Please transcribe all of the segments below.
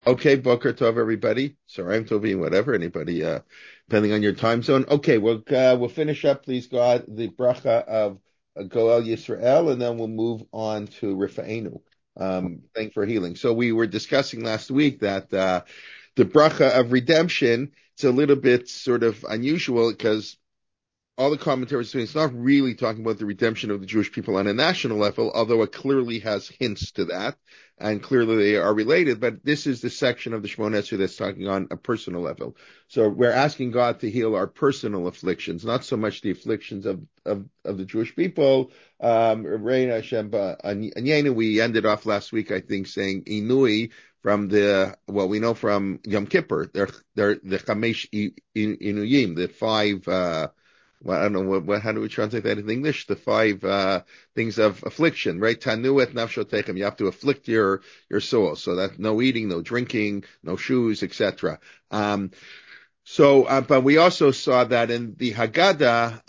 Okay, Boker Tov, everybody. Sorry, I'm Tovi, whatever, anybody, depending on your time zone. Okay, we'll finish up, please God, the bracha of Goel Yisrael, and then we'll move on to Rifa'enu, praying for healing. So we were discussing last week that the bracha of redemption, it's a little bit sort of unusual because all the commentaries say it's not really talking about the redemption of the Jewish people on a national level, although it clearly has hints to that, and clearly they are related. But this is the section of the Shemona Esrei that's talking on a personal level. So we're asking God to heal our personal afflictions, not so much the afflictions of the Jewish people. We ended off last week, I think, saying Inui from we know from Yom Kippur, they're the Chamesh Inuyim, the five, well, I don't know how do we translate that in English? The five things of affliction, right? Tanuet nafshotechem. You have to afflict your soul. So that no eating, no drinking, no shoes, etc. But we also saw that in the Haggadah,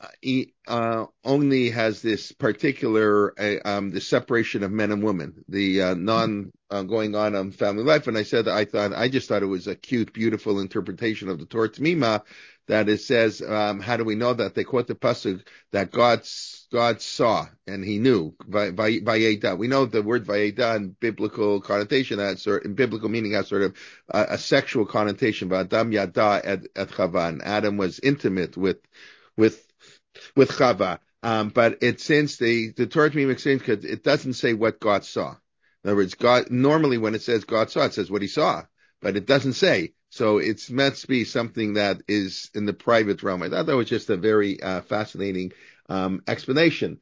only has this particular, the separation of men and women, the non going on family life. And I just thought it was a cute, beautiful interpretation of the Torah Tamima that it says, how do we know that? They quote the pasuk that God saw and he knew by Vayeda. We know the word Vayeda in biblical connotation, in biblical meaning has sort of a sexual connotation. Adam Yada et Chava. Adam was intimate with Chava. But since the Torah Tamim explains, it doesn't say what God saw. In other words, God, normally when it says God saw, it says what he saw, but it doesn't say. So it's meant to be something that is in the private realm. I thought that was just a very fascinating explanation.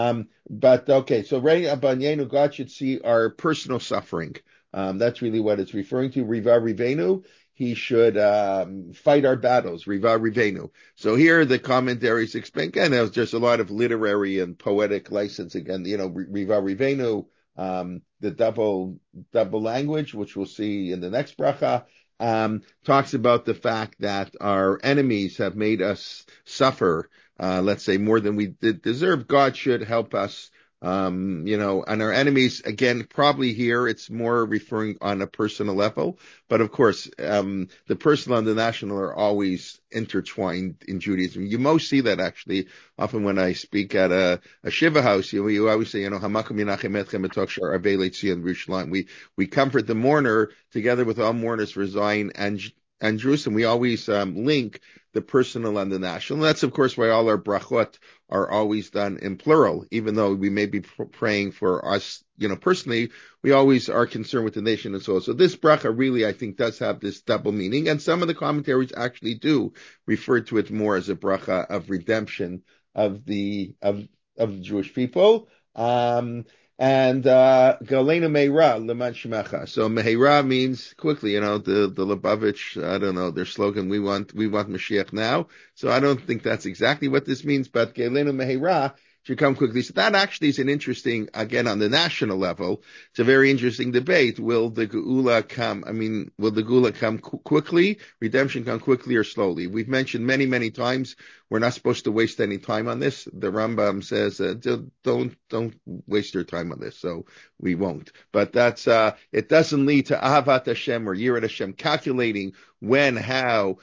But okay, so Rei Abanyenu, God should see our personal suffering. That's really what it's referring to. Riva Rivenu, he should fight our battles. Riva Rivenu. So here the commentaries explain, again, there's just a lot of literary and poetic license again, Riva Rivenu, the double language, which we'll see in the next bracha, talks about the fact that our enemies have made us suffer, let's say more than we did deserve. God should help us, and our enemies, again, probably here it's more referring on a personal level, but of course, the personal and the national are always intertwined in Judaism. You most see that actually often when I speak at a Shiva house, you always say, Hamakom Yenachem Etchem Etok Shar Avei Leitzion Yerushalayim. We comfort the mourner together with all mourners for Zion and Jerusalem. We always link the personal and the national. And that's, of course, why all our brachot are always done in plural, even though we may be praying for us, personally, we always are concerned with the nation and so on. So this bracha really, I think, does have this double meaning. And some of the commentaries actually do refer to it more as a bracha of redemption of the Jewish people. And Galena Meira Leman Shemecha. So Meira means quickly, the Lubavitch, I don't know, their slogan, we want Mashiach now. So I don't think that's exactly what this means, but Galena Meira should come quickly. So that actually is an interesting, again, on the national level, it's a very interesting debate. Will the Geula come quickly? Redemption come quickly or slowly? We've mentioned many, many times we're not supposed to waste any time on this. The Rambam says, don't waste your time on this. So we won't. But it doesn't lead to Ahavat Hashem or Yirat Hashem, calculating when, how,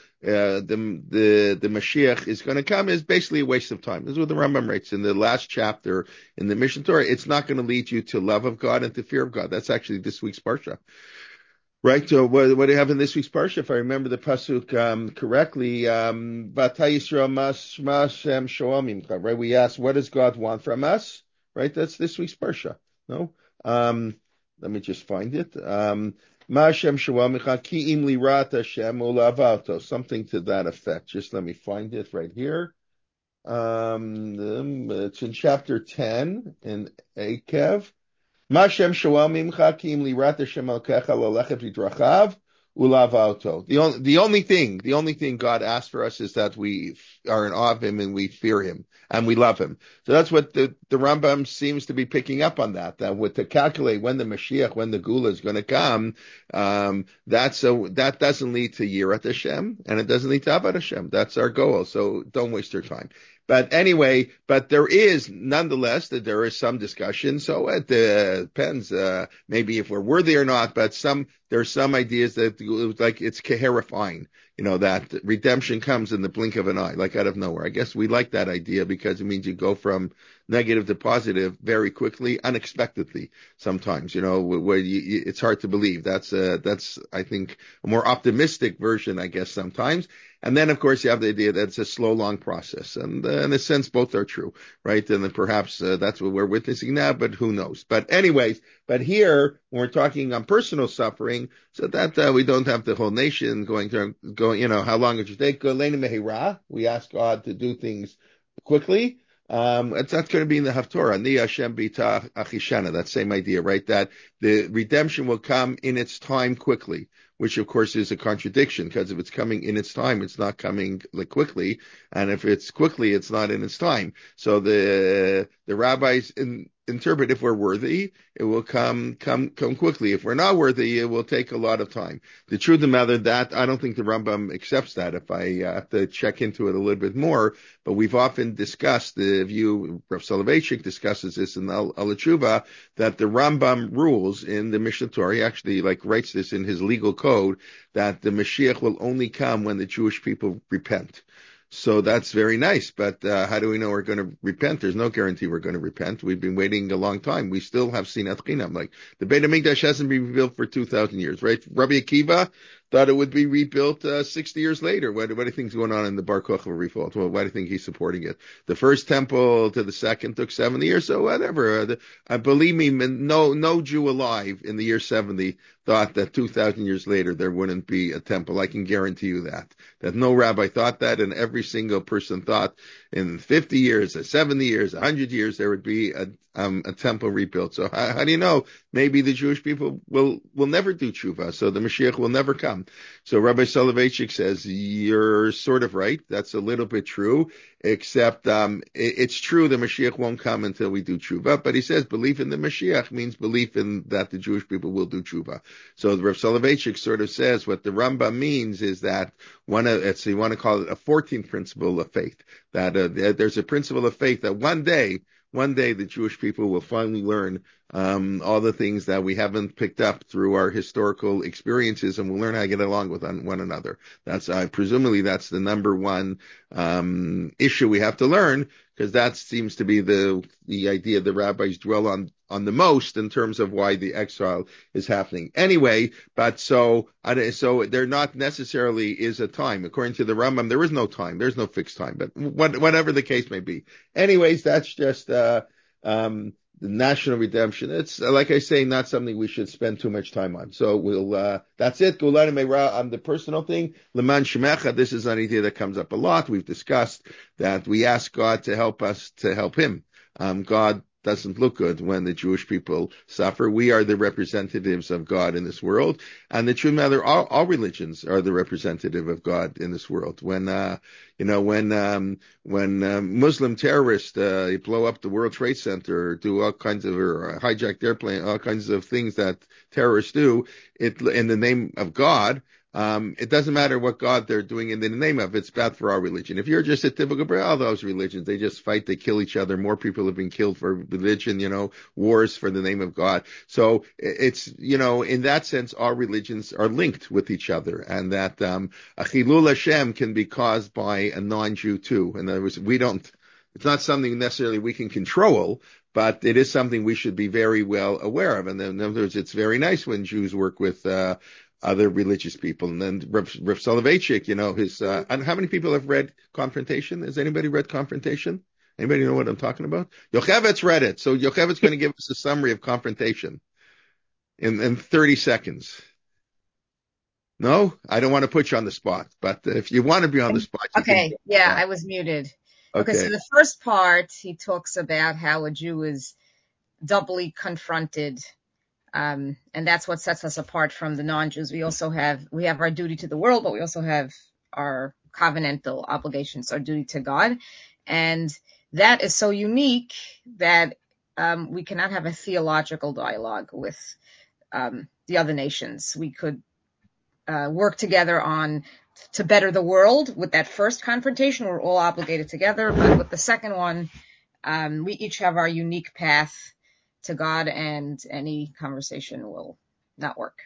the Mashiach is going to come is basically a waste of time. This is what the Rambam writes in the last chapter in the Mishnah Torah. It's not going to lead you to love of God and to fear of God. That's actually this week's parsha. Right. So what do you have in this week's parsha? If I remember the pasuk correctly, right? We asked, what does God want from us? Right. That's this week's parsha. No. Let me just find it. Something to that effect. Just let me find it right here. It's in chapter 10 in Akev. The only thing God asks for us is that we are in awe of him and we fear him and we love him. So that's what the Rambam seems to be picking up on that to calculate when the Mashiach, when the Gula is going to come, that doesn't lead to Yirat Hashem and it doesn't lead to Avad Hashem. That's our goal. So don't waste your time. But anyway, there is nonetheless that there is some discussion. So it depends, maybe if we're worthy or not. But there are some ideas that like it's keherifying, that redemption comes in the blink of an eye, like out of nowhere. I guess we like that idea because it means you go from negative to positive very quickly, unexpectedly. Sometimes, where it's hard to believe. That's I think a more optimistic version, I guess, sometimes. And then, of course, you have the idea that it's a slow, long process. And in a sense, both are true, right? And then perhaps that's what we're witnessing now, but who knows? But anyways, but here, when we're talking on personal suffering, so that we don't have the whole nation going, how long did you take? We ask God to do things quickly. It's not going to be in the Haftorah. Ni Hashem b'tach achishana. That same idea, right? That the redemption will come in its time quickly, which of course is a contradiction because if it's coming in its time, it's not coming like quickly, and if it's quickly, it's not in its time. So the rabbis interpret if we're worthy, it will come quickly. If we're not worthy, it will take a lot of time. The truth of the matter that I don't think the Rambam accepts that. If I have to check into it a little bit more, but we've often discussed the view. Rav Soloveitchik discusses this in Al Tshuva that the Rambam rules in the Mishnah Torah. He actually writes this in his legal code that the Mashiach will only come when the Jewish people repent. So that's very nice, but how do we know we're going to repent? There's no guarantee we're going to repent. We've been waiting a long time. We still have Sinat Chinam. Like the Beit HaMikdash hasn't been rebuilt for 2,000 years, right? Rabbi Akiva thought it would be rebuilt 60 years later. What do you think is going on in the Bar Kochva revolt? Well, why do you think he's supporting it? The first temple to the second took 70 years, so whatever. Believe me, no Jew alive in the year 70 thought that 2,000 years later there wouldn't be a temple. I can guarantee you that no rabbi thought that, and every single person thought in 50 years, 70 years, 100 years there would be a temple rebuilt. So how do you know? Maybe the Jewish people will never do tshuva, so the Mashiach will never come. So Rabbi Soloveitchik says you're sort of right. That's a little bit true, except it's true the Mashiach won't come until we do tshuva. But he says belief in the Mashiach means belief in that the Jewish people will do tshuva. So Rav Soloveitchik sort of says what the Rambam means is that you want to call it a 14th principle of faith, that there's a principle of faith that one day the Jewish people will finally learn all the things that we haven't picked up through our historical experiences, and we'll learn how to get along with one another. That's presumably that's the number one issue we have to learn, because that seems to be the idea the rabbis dwell on the most in terms of why the exile is happening. Anyway, but so there not necessarily is a time. According to the Rambam, there is no time. There's no fixed time, but whatever the case may be. Anyways, that's just the national redemption. It's like I say, not something we should spend too much time on. So that's it. On the personal thing, Leman Shemecha, this is an idea that comes up a lot. We've discussed that we ask God to help us to help him. God doesn't look good when the Jewish people suffer. We are the representatives of God in this world, and the truth matter, all religions are the representative of God in this world. When Muslim terrorists blow up the World Trade Center, do all kinds of or hijack airplane, all kinds of things that terrorists do, in the name of God. It doesn't matter what God they're doing in the name of. It's bad for our religion. If you're just a typical, all those religions, they just fight, they kill each other. More people have been killed for religion, wars for the name of God. So it's, in that sense, our religions are linked with each other, and that Achilul Hashem can be caused by a non-Jew too. In other words, it's not something necessarily we can control, but it is something we should be very well aware of. And then, in other words, it's very nice when Jews work with other religious people. And then Rav Soloveitchik, and how many people have read Confrontation? Has anybody read Confrontation? Anybody know what I'm talking about? Yochevet's read it. So Yochevet's going to give us a summary of Confrontation in 30 seconds. No? I don't want to put you on the spot, but if you want to be on the spot. Okay. Yeah, I was muted. Okay. So the first part, he talks about how a Jew is doubly confronted. And that's what sets us apart from the non-Jews. We have our duty to the world, but we also have our covenantal obligations, our duty to God. And that is so unique that we cannot have a theological dialogue with the other nations. We could work together to better the world. With that first confrontation, we're all obligated together. But with the second one, we each have our unique path to God, and any conversation will not work.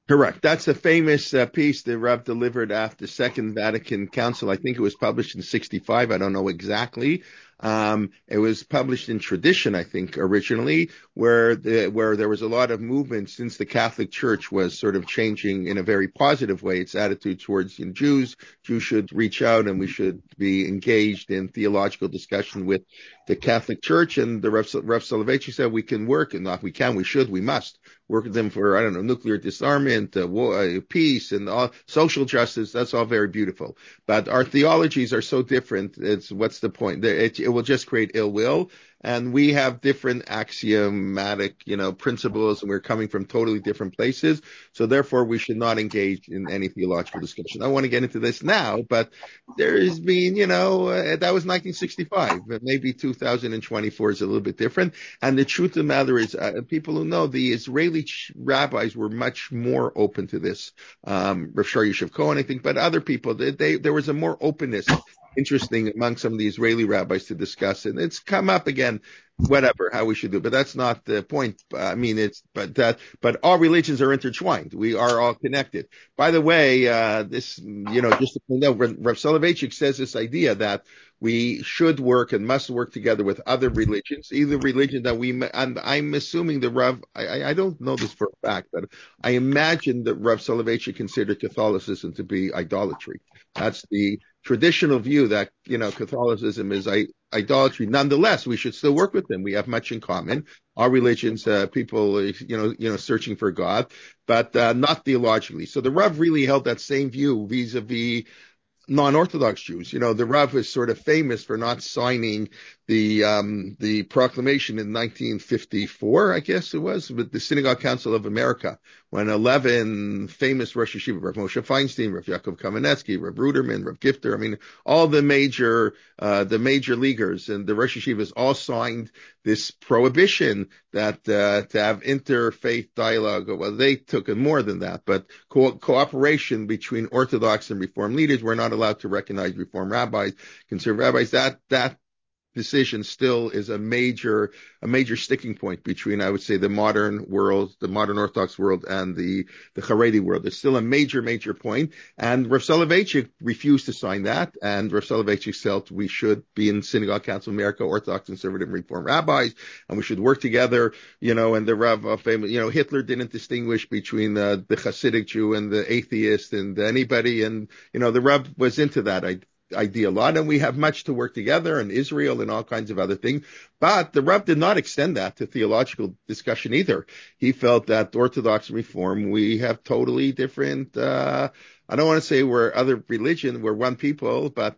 Correct. That's a famous piece the Rav delivered after Second Vatican Council. I think it was published in 65. I don't know exactly. It was published in Tradition, I think, originally, where there was a lot of movement since the Catholic Church was sort of changing in a very positive way its attitude towards Jews. Jews should reach out and we should be engaged in theological discussion with the Catholic Church. And the Rav Soloveitchik said we can work, and not we can, we should, we must work with them for, I don't know, nuclear disarmament, war, peace, and all, social justice. That's all very beautiful. But our theologies are so different. What's the point? It will just create ill will. And we have different axiomatic, principles, and we're coming from totally different places. So therefore, we should not engage in any theological discussion. I want to get into this now, but there's been, that was 1965. Maybe 2024 is a little bit different. And the truth of the matter is, people who know the Israeli rabbis were much more open to this. Rav Shar Yosef Cohen, I think, but other people, there was a more openness, interesting among some of the Israeli rabbis to discuss. And it's come up again, whatever, how we should do. But that's not the point. But all religions are intertwined. We are all connected. By the way, just to point out, Rav Soloveitchik says this idea that we should work and must work together with other religions, either religion that and I'm assuming the Rav, I don't know this for a fact, but I imagine that Rav Soloveitchik considered Catholicism to be idolatry. That's the traditional view that, Catholicism is idolatry. Nonetheless, we should still work with them. We have much in common. Our religions, people, searching for God, but not theologically. So the Rav really held that same view vis-a-vis non-Orthodox Jews. The Rav is sort of famous for not signing the proclamation in 1954, I guess it was, with the Synagogue Council of America, when 11 famous Rosh Yeshiva, Rav Moshe Feinstein, Rav Yaakov Kamenetsky, Rav Ruderman, Rav Gifter, all the major leaguers and the Rosh Yeshivas all signed this prohibition that to have interfaith dialogue. Well, they took it more than that, but cooperation between Orthodox and Reform leaders. We're not allowed to recognize Reform rabbis, conservative rabbis. That decision still is a major sticking point between, I would say, the modern world, the modern Orthodox world, and the Haredi world. There's still a major point. And Rav Soloveitchik refused to sign that. And Rav Soloveitchik felt we should be in Synagogue Council of America, Orthodox, conservative, Reform rabbis, and we should work together, and the Rav, famous, Hitler didn't distinguish between the Hasidic Jew and the atheist and anybody. And, the Rav was into that idea a lot, and we have much to work together in Israel and all kinds of other things. But the Rav did not extend that to theological discussion either. He felt that Orthodox Reform, we have totally different, I don't want to say we're other religion, we're one people, but,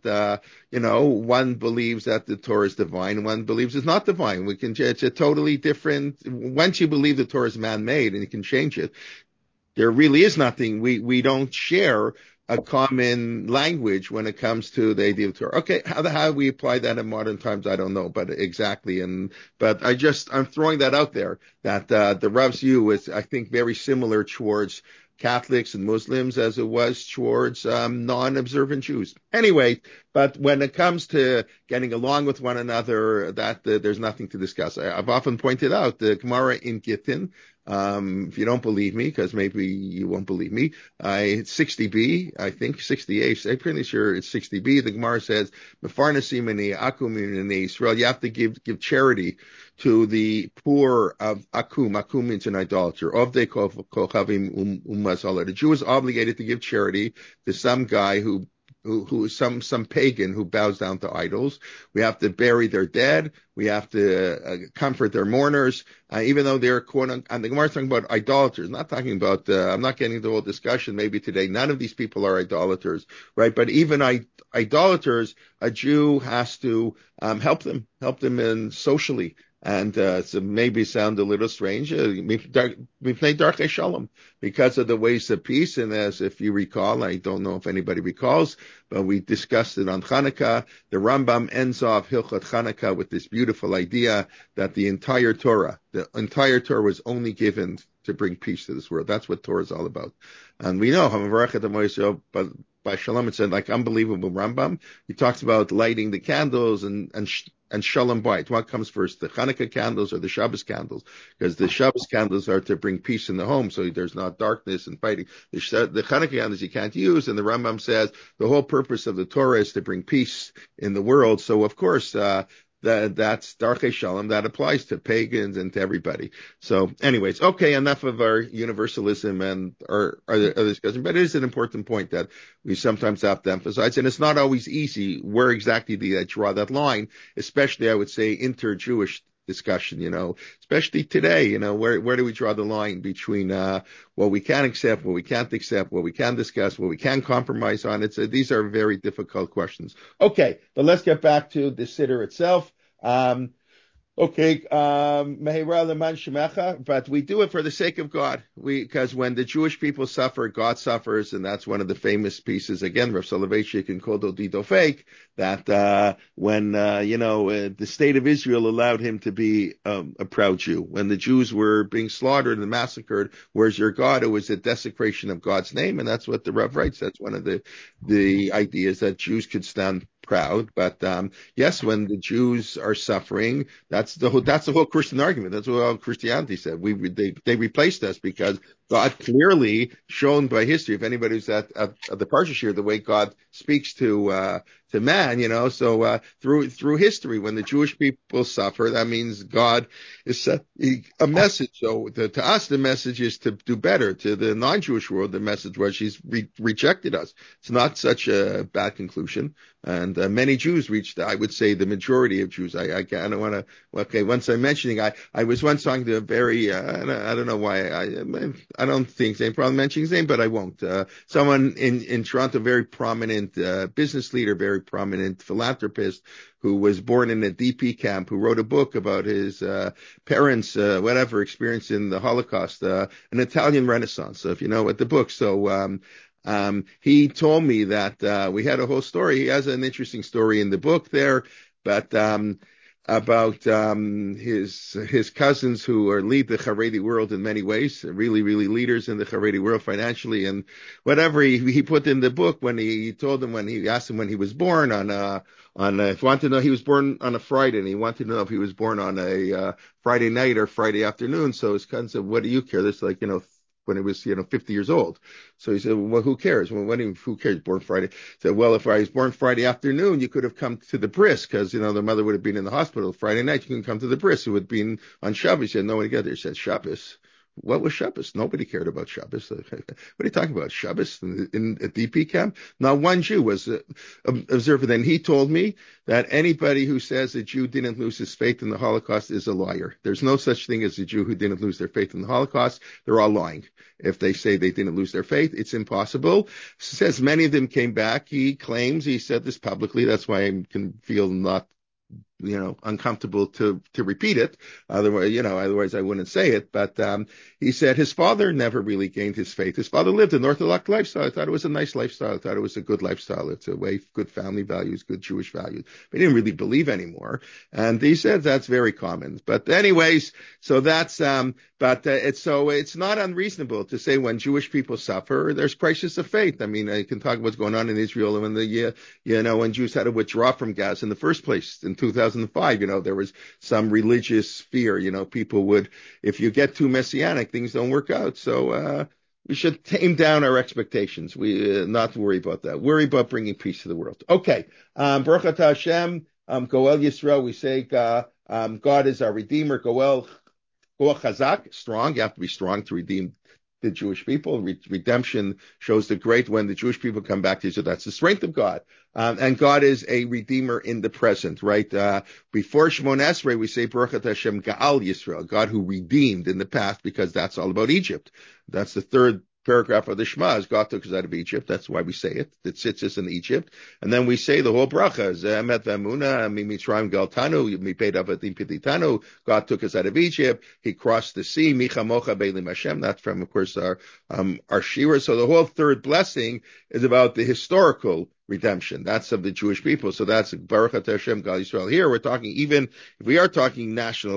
one believes that the Torah is divine, one believes it's not divine. It's a totally different, once you believe the Torah is man-made and you can change it, there really is nothing. We don't share a common language when it comes to the idea of Torah. Okay, how we apply that in modern times, I don't know, but exactly. But I'm throwing that out there that the Rav's view is, I think, very similar towards Catholics and Muslims as it was towards non-observant Jews. Anyway, but when it comes to getting along with one another, there's nothing to discuss. I've often pointed out the Gemara in Gittin. If you don't believe me, because maybe you won't believe me, 60b, I think 68. I'm pretty sure it's 60b. The Gemara says, "Mefarnasim akum in Israel." You have to give charity to the poor of Akum. Akum means an idolater. Of the Kochavim Umazala. The Jew is obligated to give charity to some guy who some pagan who bows down to idols. We have to bury their dead. We have to comfort their mourners, even though they're quote unquote, and the Gemara is talking about idolaters, not talking about, I'm not getting into the whole discussion maybe today. None of these people are idolaters, right? But even idolaters, a Jew has to help them in socially. And so maybe sound a little strange. We play Darkei Shalom because of the ways of peace. And as if you recall, I don't know if anybody recalls, but we discussed it on Hanukkah. The Rambam ends off Hilchot Hanukkah with this beautiful idea that the entire Torah was only given to bring peace to this world. That's what Torah is all about. And we know, but by Shalom, it's like unbelievable Rambam. He talks about lighting the candles and Shalom Bayit. What comes first, the Hanukkah candles or the Shabbos candles? Because the Shabbos candles are to bring peace in the home, so there's not darkness and fighting. The Hanukkah candles you can't use, and the Rambam says the whole purpose of the Torah is to bring peace in the world. So of course, that's Darchei Shalom. That applies to pagans and to everybody. So anyways, okay, enough of our universalism and our discussion, but it is an important point that we sometimes have to emphasize, and it's not always easy where exactly do you draw that line, especially I would say inter-Jewish discussion, especially today, where do we draw the line between, what we can accept, what we can't accept, what we can discuss, what we can compromise on. These are very difficult questions. Okay, but let's get back to the Siddur itself. Okay, Mehera Leman Shemecha, but we do it for the sake of God. Because when the Jewish people suffer, God suffers, and that's one of the famous pieces. Again, Rav Soloveitchik and Kodo Dido Fake, that when the state of Israel allowed him to be a proud Jew. When the Jews were being slaughtered and massacred, where's your God? It was a desecration of God's name, and that's what the Rav writes. That's one of the ideas that Jews could stand proud. But yes, when the Jews are suffering, that's the whole Christian argument. That's what all Christianity said. They replaced us because God clearly shown by history. If anybody's at the Parsha here, the way God speaks to man, so through history, when the Jewish people suffer, that means God is a message. So to us, the message is to do better. To the non-Jewish world, the message was she's rejected us. It's not such a bad conclusion. And many Jews reached, I would say, the majority of Jews. I don't want to. Okay, once I'm mentioning, I was once talking to a very, I don't know why I don't think they probably mentioning his name, but I won't. Someone in Toronto, very prominent business leader, very prominent philanthropist, who was born in a DP camp, who wrote a book about his parents, experience in the Holocaust, an Italian Renaissance. So if you know what the book, so. He told me that we had a whole story. He has an interesting story in the book there, but about his cousins who lead the Haredi world in many ways, really, really leaders in the Haredi world financially, and whatever he put in the book when he asked him when he was born if he wanted to know, he was born on a Friday, and he wanted to know if he was born on a Friday night or Friday afternoon. So his cousin said, "What do you care?" This when he was 50 years old. So he said, well, who cares? Who cares? Born Friday. He said, well, if I was born Friday afternoon, you could have come to the bris, because, the mother would have been in the hospital. Friday night, you can come to the bris. It would have been on Shabbos. He said, nobody got there. He said, Shabbos. What was Shabbos? Nobody cared about Shabbos. What are you talking about? Shabbos in a DP camp? Not one Jew was observant. And he told me that anybody who says a Jew didn't lose his faith in the Holocaust is a liar. There's no such thing as a Jew who didn't lose their faith in the Holocaust. They're all lying. If they say they didn't lose their faith, it's impossible. He says many of them came back. He claims, he said this publicly. That's why I can feel not uncomfortable to repeat it. Otherwise I wouldn't say it. But, he said his father never really gained his faith. His father lived an Orthodox lifestyle. I thought it was a nice lifestyle. I thought it was a good lifestyle. It's a way, good family values, good Jewish values. But he didn't really believe anymore. And he said that's very common. But anyways, so that's, it's not unreasonable to say when Jewish people suffer, there's crisis of faith. I mean, I can talk about what's going on in Israel when when Jews had to withdraw from Gaza in the first place in 2005, there was some religious fear, people would, if you get too messianic, things don't work out. So, we should tame down our expectations. We, not worry about that. Worry about bringing peace to the world. Okay. Baruch atah Hashem, Goel Yisrael, we say, God is our Redeemer. Goel Chazak, strong. You have to be strong to redeem the Jewish people. Redemption shows when the Jewish people come back to Israel. That's the strength of God. And God is a redeemer in the present, right? Before Shemon Esrei, we say, Baruch atah Hashem Ga'al Yisrael, God who redeemed in the past, because that's all about Egypt. That's the third paragraph of the Shema, is God took us out of Egypt. That's why we say it. It sits us in Egypt. And then we say the whole bracha, Emet v'Emunah, Mitzrayim galtanu, Mipei Avadim piditanu. God took us out of Egypt. He crossed the sea, Michamocha Beilim Hashem. That's from, of course, our Shira. So the whole third blessing is about the historical redemption. That's of the Jewish people. So that's Baruch atah Hashem Gal Yisrael. Here we're talking, even if we are talking national, but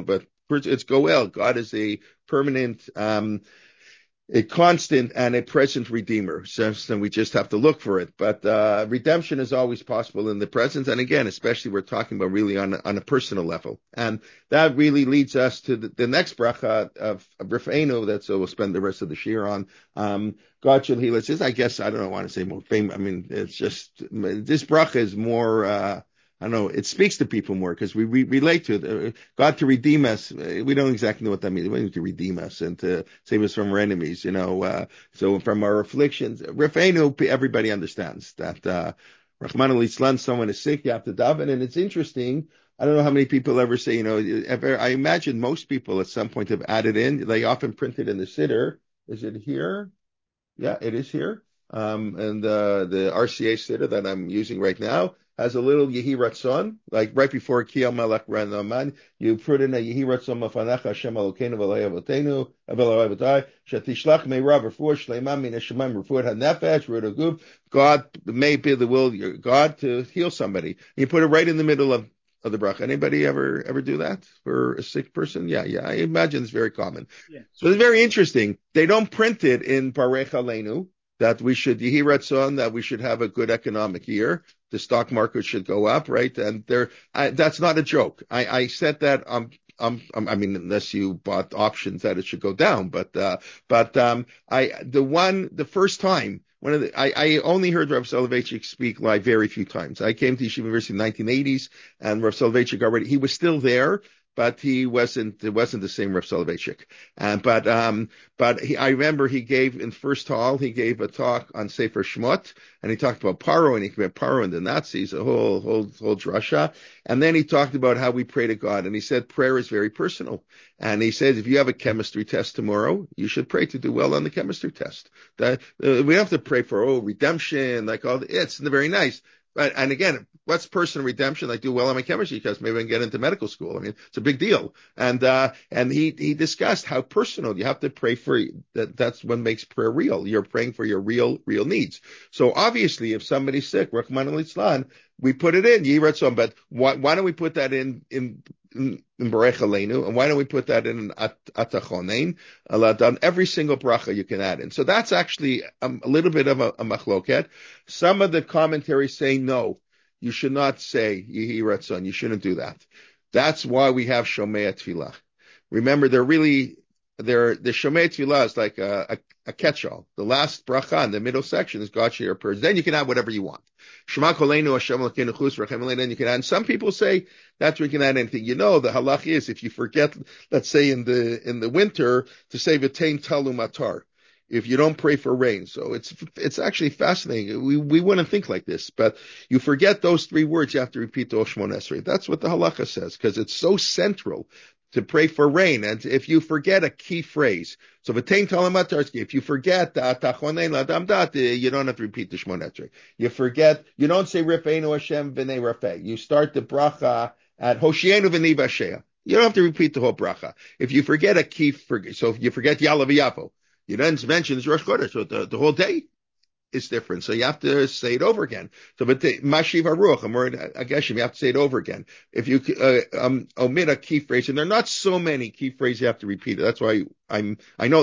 it's goel. God is a permanent, a constant and a present redeemer. So we just have to look for it. But redemption is always possible in the present. And again, especially we're talking about really on a personal level. And that really leads us to the next bracha of Rifeinu that we'll spend the rest of the year on. God shall heal us. I guess I don't want to say more famous. I mean, it's just this bracha is more. I don't know, it speaks to people more because we relate to it. God to redeem us. We don't exactly know what that means. We need to redeem us and to save us from our enemies, so from our afflictions. Rifeinu, everybody understands that, Rahman al-Islam, someone is sick, you have to daven. And it's interesting. I don't know how many people ever say, I imagine most people at some point have added in, they often print it in the siddur. Is it here? Yeah, it is here. And the RCA siddur that I'm using right now has a little Yehi Ratzon, like right before Kiyam Malach Ranaman, you put in a Yehi Ratzon Mafanach Hashem Elokeinu V'Eloi Avotenu V'Eloi Avotai Shetishlach Meirav Refuah Shleimah Min Hashemayim Refuah HaNefesh Ruach HaGuf. God may be the will of your God to heal somebody. You put it right in the middle of the bracha. Anybody ever do that for a sick person? Yeah. I imagine it's very common. Yeah. So it's very interesting. They don't print it in Barech Aleinu that we should Yehi Ratzon, that we should have a good economic year. The stock market should go up, right? And that's not a joke. I said that, I mean, unless you bought options that it should go down, the first time, I only heard Rav Soloveitchik speak live very few times. I came to Yeshiva University in the 1980s, and Rav Soloveitchik he was still there, but it wasn't the same Rav Soloveitchik. But I remember he gave in first hall, he gave a talk on Sefer Shmot, and he talked about Paro, and he compared Paro and the Nazis, a whole drasha. And then he talked about how we pray to God, and he said prayer is very personal. And he says if you have a chemistry test tomorrow, you should pray to do well on the chemistry test. That we don't have to pray for redemption, like all it's very nice. But, and again, what's personal redemption? Like do well on my chemistry test, maybe I can get into medical school. I mean, it's a big deal. And he discussed how personal you have to pray for that. That's what makes prayer real. You're praying for your real needs. So obviously, if somebody's sick, Rahman al-Islam, we put it in Yehi Ratzon. But why don't we put that in Barech Aleinu, and why don't we put that in Atachonein? On every single bracha you can add in. So that's actually a little bit of a machloket. Some of the commentaries say no, you should not say Yehi Ratzon. You shouldn't do that. That's why we have Shomei Tefillah. Remember, the Shomei Tefillah is like a catch-all. The last bracha in the middle section is God shall hear prayers. Then you can add whatever you want. Shema Koleinu Hashem Elokeinu Chus Rachem Aleinu. Then you can add. And some people say that's where you can add anything. The halach is if you forget, let's say in the winter, to say V'tein Talu Matar. If you don't pray for rain. So it's actually fascinating. We wouldn't think like this, but you forget those three words, you have to repeat the Shmona Esrei. That's what the halacha says, because it's so central to pray for rain. And if you forget a key phrase, so v'tein talu matar, if you forget tachonein ladam dat, you don't have to repeat the Shmona Esrei. You don't say Rifeinu Hashem v'nei Rafeh. You start the bracha at Hoshienu v'nei Bashea. You don't have to repeat the whole bracha. If you forget a key phrase, so if you forget Yalav Yafo, you then mention it's Rosh Chodesh, so the whole day is different. So you have to say it over again. So, but Mashiv HaRuach, you have to say it over again. If you omit a key phrase, and there are not so many key phrases you have to repeat it. That's why I'm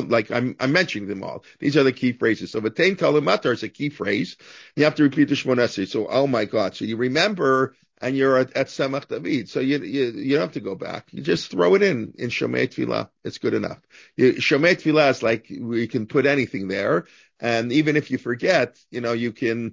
mentioning them all. These are the key phrases. So V'tein Talu Matar is a key phrase. You have to repeat the Shmona Esrei. So, oh my God. So you remember, and you're at Tzemach David. So you don't have to go back. You just throw it in Shomei Tefillah. It's good enough. Shomei Tefillah is like, we can put anything there. And even if you forget, you can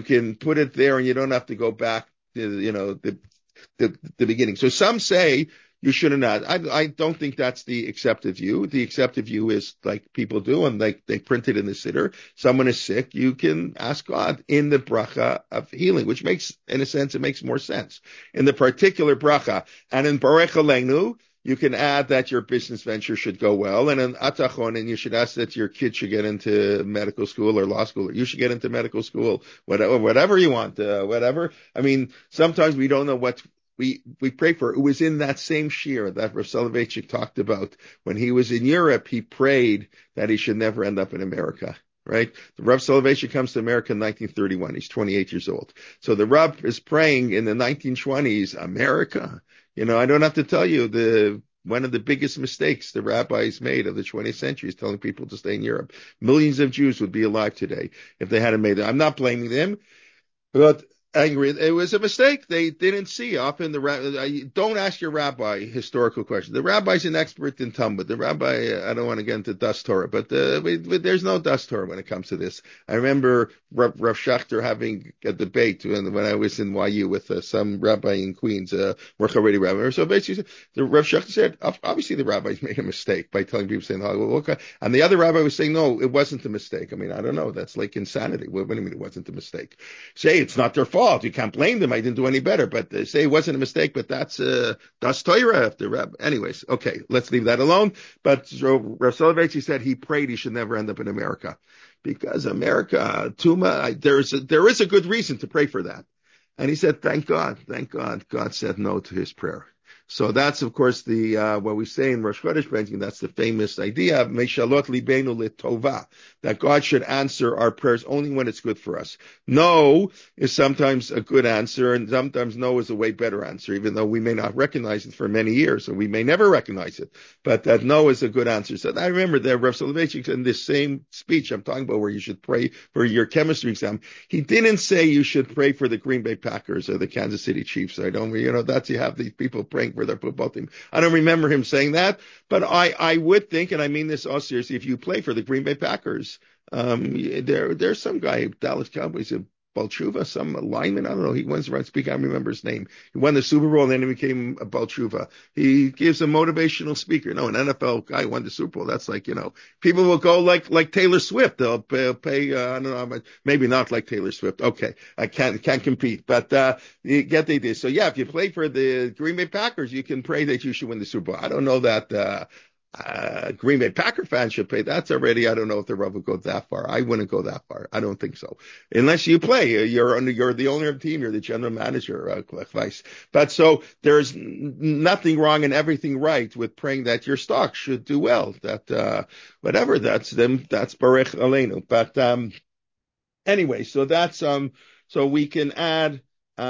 put it there and you don't have to go back to, the beginning. So some say you shouldn't add. I don't think that's the accepted view. The accepted view is like people do, and like they print it in the siddur. Someone is sick, you can ask God in the bracha of healing, which makes, in a sense, it makes more sense. In the particular bracha, and in Barech Aleinu, you can add that your business venture should go well, and in Atachon, and you should ask that your kid should get into medical school or law school, or you should get into medical school, whatever you want, whatever. I mean, sometimes we don't know what we pray for. It was in that same shir that Rav Soloveitchik talked about when he was in Europe. He prayed that he should never end up in America. Right? The Rav Soloveitchik comes to America in 1931. He's 28 years old. So the Rav is praying in the 1920s, America. I don't have to tell you, the one of the biggest mistakes the rabbis made of the 20th century is telling people to stay in Europe. Millions of Jews would be alive today if they hadn't made it. I'm not blaming them, but angry. It was a mistake. They didn't see. Often don't ask your rabbi historical questions. The rabbi's an expert in Talmud. The rabbi, I don't want to get into Das Torah, but there's no Das Torah when it comes to this. I remember Rav Schachter having a debate when I was in YU with some rabbi in Queens, Haredi rabbi. So basically, the Rav Schachter said, obviously the rabbis made a mistake by telling people saying, oh, well, okay. And the other rabbi was saying, no, it wasn't a mistake. I mean, I don't know. That's like insanity. What do you mean it wasn't a mistake? Say it's not their fault. You can't blame them. I didn't do any better, but they say it wasn't a mistake, but that's Torah after Rab. Anyways, okay, let's leave that alone. But Rav Soloveitchik said he prayed he should never end up in America because America, Tuma, there is a good reason to pray for that. And he said, thank God, God said no to his prayer. So that's, of course, what we say in Rosh Chodesh Benjamin, that's the famous idea of Meshalot Libenu Litova, that God should answer our prayers only when it's good for us. No is sometimes a good answer, and sometimes no is a way better answer, even though we may not recognize it for many years, or we may never recognize it, but that no is a good answer. So I remember that Rav Soloveitchik in this same speech I'm talking about where you should pray for your chemistry exam, he didn't say you should pray for the Green Bay Packers or the Kansas City Chiefs. You have these people praying for their football team. I don't remember him saying that, but I would think, and I mean this all seriously, if you play for the Green Bay Packers, there's some guy, Dallas Cowboys, Balchuva, some lineman, I don't know, he went around speaking, I don't remember his name. He won the Super Bowl and then he became a Balchuva. He gives a motivational speaker. No, an NFL guy won the Super Bowl. That's like, people will go like Taylor Swift. They'll pay I don't know, maybe not like Taylor Swift. Okay, I can't compete, but you get the idea. So yeah, if you play for the Green Bay Packers, you can pray that you should win the Super Bowl. I don't know that Green Bay Packer fans should pay. That's already, I don't know if the Rav would go that far. I wouldn't go that far. I don't think so. Unless you play, you're the owner of the team, you're the general manager, vice. But so there's nothing wrong and everything right with praying that your stock should do well, that, whatever, that's Barech Aleinu. But, anyway, so that's, so we can add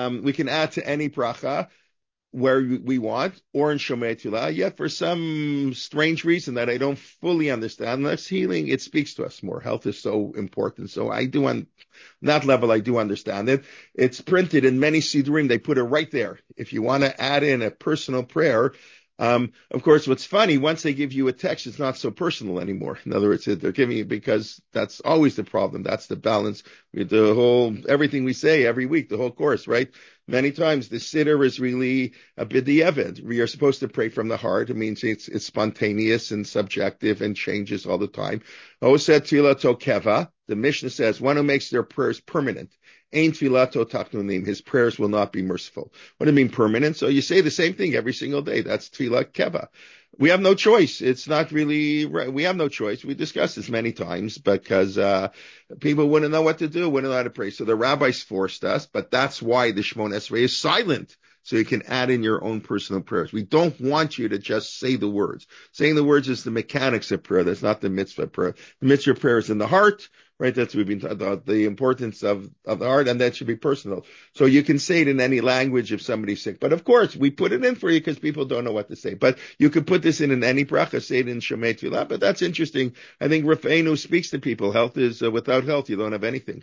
to any bracha where we want, or in Shomei Tefillah, yet for some strange reason that I don't fully understand, that's healing, it speaks to us more. Health is so important. So I do on that level, I do understand it. It's printed in many Sidurim. They put it right there. If you want to add in a personal prayer, of course, what's funny, once they give you a text, it's not so personal anymore. In other words, they're giving you, because that's always the problem. That's the balance with everything we say every week, the whole course, right? Many times the siddur is really a b'diavad. We are supposed to pray from the heart. It means it's spontaneous and subjective and changes all the time. Oseh tfilato keva. The Mishnah says one who makes their prayers permanent. Ein tfilato tachnunim. His prayers will not be merciful. What do you mean permanent? So you say the same thing every single day. That's tfilah keva. We have no choice. It's not really right. We have no choice. We discussed this many times because people wouldn't know what to do, wouldn't know how to pray. So the rabbis forced us, but that's why the Shemona Esrei is silent. So you can add in your own personal prayers. We don't want you to just say the words. Saying the words is the mechanics of prayer. That's not the mitzvah of prayer. The mitzvah of prayer is in the heart, right? That's what we've been talking about, the importance of the heart, and that should be personal. So you can say it in any language if somebody's sick. But of course, we put it in for you because people don't know what to say. But you could put this in any bracha, say it in Shomei Tefillah. But that's interesting. I think Rafeinu speaks to people. Health is, without health, you don't have anything.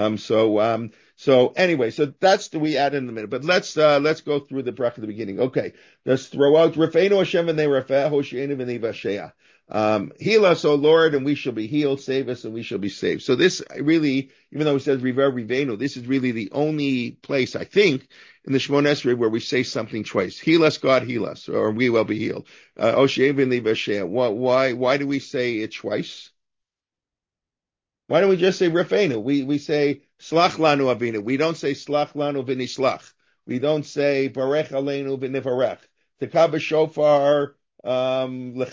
So anyway, so that's the we add in a minute. But let's go through the bracha at the beginning. Okay, let's throw out Rafeinu Hashem v'nei Rafeh, Hosheinu v'nei Vasheah. Heal us, O Lord, and we shall be healed. Save us, and we shall be saved. So this really, even though it says River Rivenu, this is really the only place, I think, in the Shemona Esrei where we say something twice. Heal us, God, heal us, or we will be healed. Why do we say it twice? Why don't we just say Rafenu? We say Slach lanu avinu. We don't say Slach lanu v'nishlach. We don't say Barech aleinu v'nivarech. Tekabah shofar. Like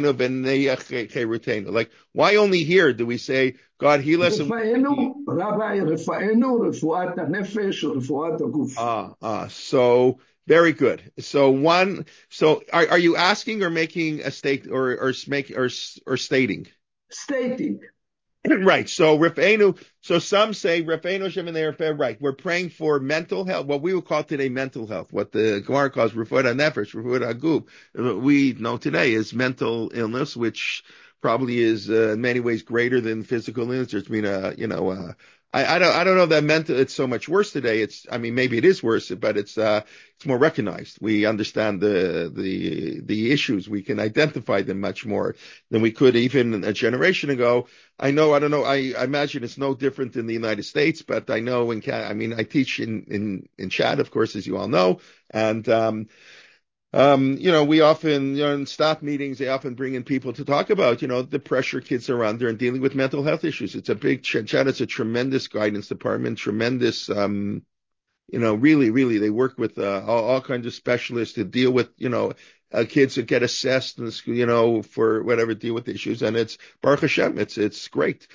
why only here do we say God heal us? So very good. So are you asking or making a state or stating? Stating. Right. So Rafeinu, so some say Rafeinu Shem and Erfeh, right. We're praying for mental health, what we would call today mental health, what the Gemara calls Refuat HaNefesh, Refuat HaGuf. What we know today is mental illness, which probably is in many ways greater than physical illness. There's been I don't know that mental, it's so much worse today. I mean, maybe it is worse, but it's more recognized. We understand the issues. We can identify them much more than we could even a generation ago. I don't know. I imagine it's no different in the United States, but I know I teach in Chad, of course, as you all know. And, we often, in staff meetings, they often bring in people to talk about, the pressure kids are under and dealing with mental health issues. It's a big, Chad is a tremendous guidance department, tremendous, really, really, they work with all kinds of specialists to deal with, kids that get assessed in school, for whatever, deal with issues. And it's Baruch Hashem, it's great.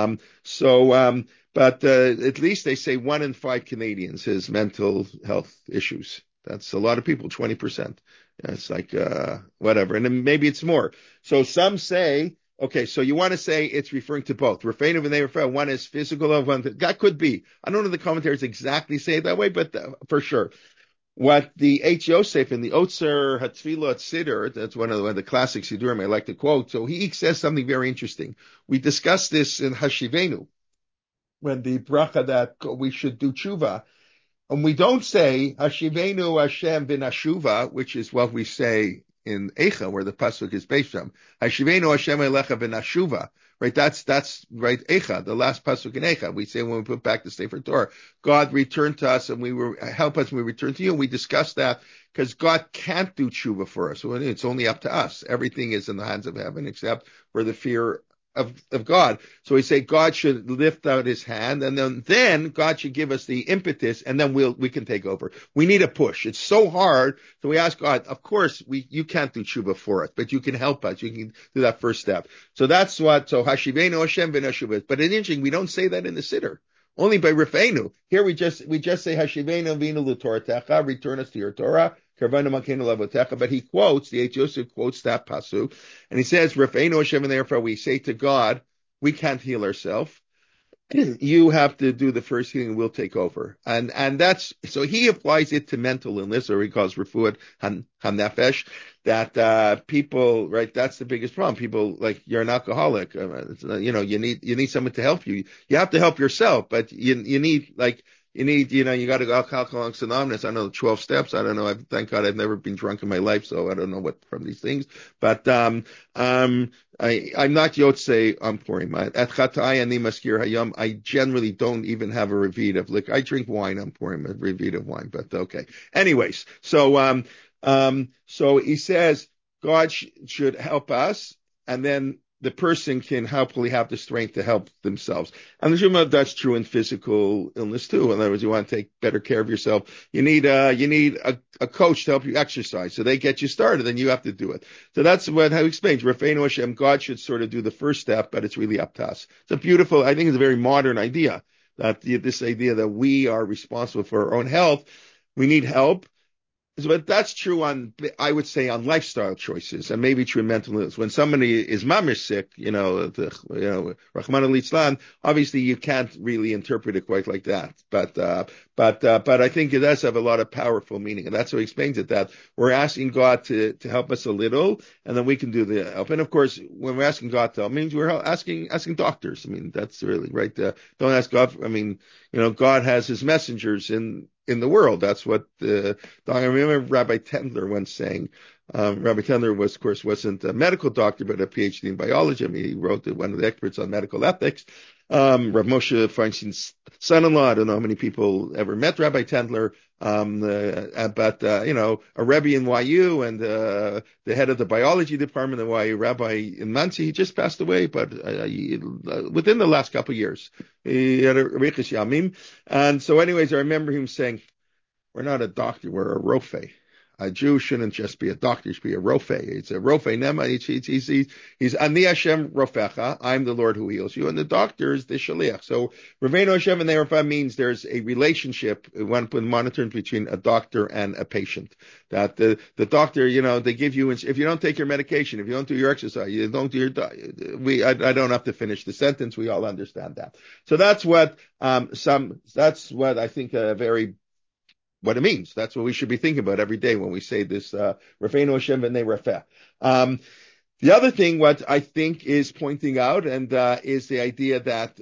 But at least they say 1 in 5 Canadians has mental health issues. That's a lot of people, 20%. It's like, whatever. And then maybe it's more. So some say, okay, so you want to say it's referring to both. Refrain and they refer. One is physical, that could be. I don't know if the commentaries exactly say it that way, but for sure. What the H. Yosef in the Otzer Hatfilot Siddur, that's one of the classic Siddurim I like to quote. So he says something very interesting. We discussed this in Hashivenu, when the bracha that we should do tshuva. And we don't say Hashivenu Hashem v'nashuva, which is what we say in Eicha, where the pasuk is based on Hashivenu Hashem elecha v'nashuva. Right, that's right. Eicha, the last pasuk in Eicha, we say when we put back the Sefer Torah, God returned to us, and help us when we return to you. And we discussed that because God can't do tshuva for us. It's only up to us. Everything is in the hands of heaven except for the fear of God. So we say God should lift out his hand, and then God should give us the impetus, and then we can take over. We need a push. It's so hard. So we ask God, of course, you can't do tshuva for us, but you can help us. You can do that first step. So that's so Hashivenu Hashem v'nashuva. But it's interesting, we don't say that in the Siddur. Only by Rafeinu. Here we just say Hashivenu v'inu l'Toratecha, return us to your Torah. But he quotes, the H. Yosef quotes that pasuk, and he says, Rafeinu Hashem, and therefore we say to God, we can't heal ourselves. You have to do the first healing, and we'll take over. And that's, so he applies it to mental illness, or he calls refuat hanefesh, that people, right, that's the biggest problem. People, like, you're an alcoholic, you need someone to help you. You have to help yourself, but you need, you got to go Alcoholics Anonymous. I know the 12 steps. I don't know. Thank God I've never been drunk in my life, so I don't know what from these things. But I'm not Yotzei Purim. At Chatai Ani Maskir Hayom, I generally don't even have a reveat of liquor. I drink wine on Purim, a reveat of wine, but okay. Anyways, so he says God should help us, and then the person can hopefully have the strength to help themselves. And that's true in physical illness too. In other words, you want to take better care of yourself. You need a coach to help you exercise. So they get you started, and you have to do it. So that's how he explains. Rafeinu Hashem, God should sort of do the first step, but it's really up to us. It's I think it's a very modern idea, that this idea that we are responsible for our own health. We need help. But that's true I would say, on lifestyle choices, and maybe true in mental illness. When somebody is mamish sick, Rahman al-Litzlan, obviously you can't really interpret it quite like that. But I think it does have a lot of powerful meaning. And that's how he explains it, that we're asking God to help us a little, and then we can do the help. And of course, when we're asking God to help, means we're asking doctors. I mean, that's really right. Don't ask God. God has his messengers in the world. That's what I remember Rabbi Tendler once saying. Rabbi Tendler wasn't a medical doctor, but a PhD in biology. I mean, he wrote one of the experts on medical ethics. Rav Moshe Feinstein's son-in-law. I don't know how many people ever met Rabbi Tendler. But a Rebbe in YU, and the head of the biology department in YU, Rabbi in Monsey, he just passed away, but within the last couple of years, he had a Riches Yamim. And so anyways, I remember him saying, we're not a doctor, we're a rofe. A Jew shouldn't just be a doctor; he should be a rofe. It's a rofe nema. He's ani Hashem rofecha. I'm the Lord who heals you, and the doctor is the shaliach. So Raveno Hashem and Rafa means there's a relationship, one monitoring between a doctor and a patient. That the doctor, they give you, if you don't take your medication, if you don't do your exercise, you don't do your, I don't have to finish the sentence. We all understand that. So that's what that's what I think what it means. That's what we should be thinking about every day when we say this, Rafeinu Hashem v'nei Rafeh. The other thing, what I think is pointing out, and is the idea that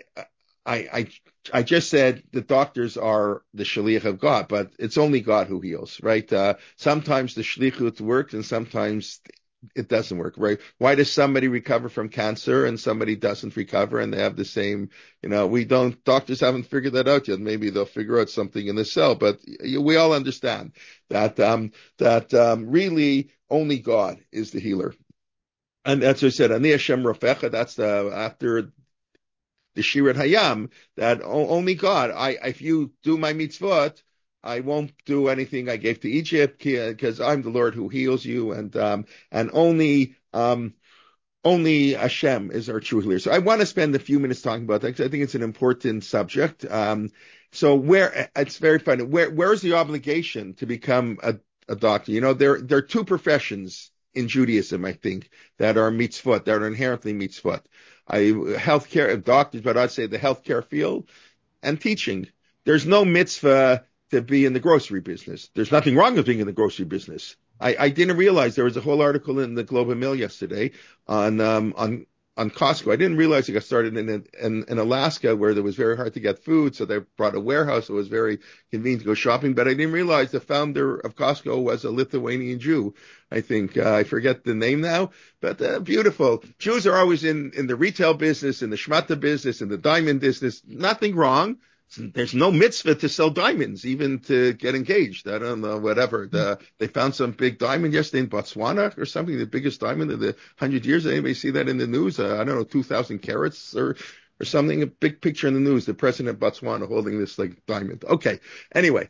I just said the doctors are the shaliach of God, but it's only God who heals, right? Sometimes the shlichut works, and sometimes it doesn't work, right? Why does somebody recover from cancer and somebody doesn't recover, and they have the same, doctors haven't figured that out yet. Maybe they'll figure out something in the cell, but we all understand that really only God is the healer. And that's what I said, Ani Hashem Rafecha, that's after the Shirat Hayam, that only God, if you do my mitzvot, I won't do anything I gave to Egypt, because I'm the Lord who heals you, and only Hashem is our true healer. So I want to spend a few minutes talking about that, because I think it's an important subject. So it's very funny. Where's the obligation to become a doctor? There are two professions in Judaism, I think, that are mitzvot, that are inherently mitzvot. Healthcare, doctors, but I'd say the healthcare field and teaching. There's no mitzvah to be in the grocery business. There's nothing wrong with being in the grocery business. I didn't realize there was a whole article in the Globe and Mail yesterday on Costco. I didn't realize it got started in Alaska, where it was very hard to get food, so they brought a warehouse. It was very convenient to go shopping, but I didn't realize the founder of Costco was a Lithuanian Jew. I think I forget the name now, but beautiful. Jews are always in the retail business, in the shmata business, in the diamond business. Nothing wrong. There's no mitzvah to sell diamonds, even to get engaged. I don't know, whatever. They found some big diamond yesterday in Botswana or something, the biggest diamond of the 100 years. Anybody see that in the news? I don't know, 2,000 carats or something, a big picture in the news, the president of Botswana holding this like diamond. Okay. Anyway,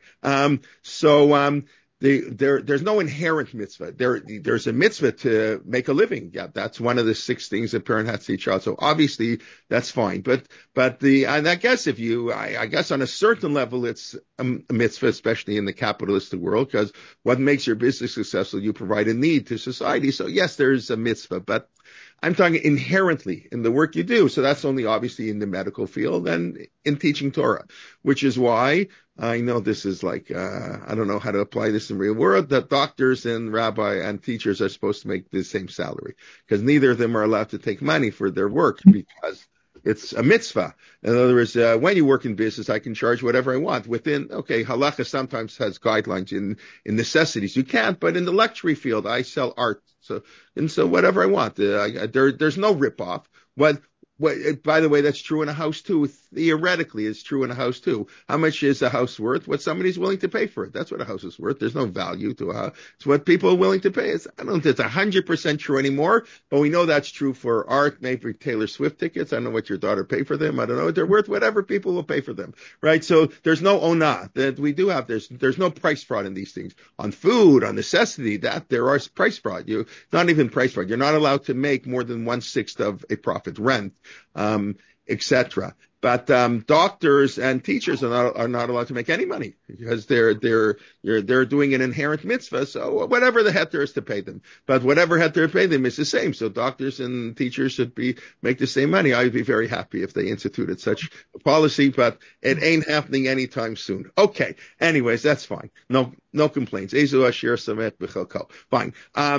there's no inherent mitzvah. There's a mitzvah to make a living. Yeah, that's one of the 6 things a parent has to teach child. So obviously that's fine. But and I guess I guess on a certain level it's a mitzvah, especially in the capitalistic world, because what makes your business successful, you provide a need to society. So yes, there's a mitzvah, but I'm talking inherently in the work you do. So that's only obviously in the medical field and in teaching Torah, which is why I know this is like, I don't know how to apply this in real world, that doctors and rabbi and teachers are supposed to make the same salary, because neither of them are allowed to take money for their work, because it's a mitzvah. In other words, when you work in business, I can charge whatever I want halacha sometimes has guidelines in necessities. You can't, but in the luxury field, I sell art. So whatever I want, there's no ripoff. By the way, that's true in a house too. Theoretically, it's true in a house too. How much is a house worth? What somebody's willing to pay for it. That's what a house is worth. There's no value to a house. It's what people are willing to pay. I don't know if it's 100% true anymore, but we know that's true for art, maybe for Taylor Swift tickets. I don't know what your daughter paid for them. I don't know. They're worth whatever people will pay for them, right? So there's no ona that we do have. There's no price fraud in these things. On food, on necessity, that there are price fraud. Not even price fraud. You're not allowed to make more than 1/6 of a profit, rent, etc. But doctors and teachers are not allowed to make any money, because they're doing an inherent mitzvah. So whatever the heter is to pay them, but whatever heter to pay them is the same. So doctors and teachers should make the same money. I'd be very happy if they instituted such a policy, but it ain't happening anytime soon. Okay. Anyways, that's fine. No complaints. Ezu Asher Samet B'Chelko. Fine.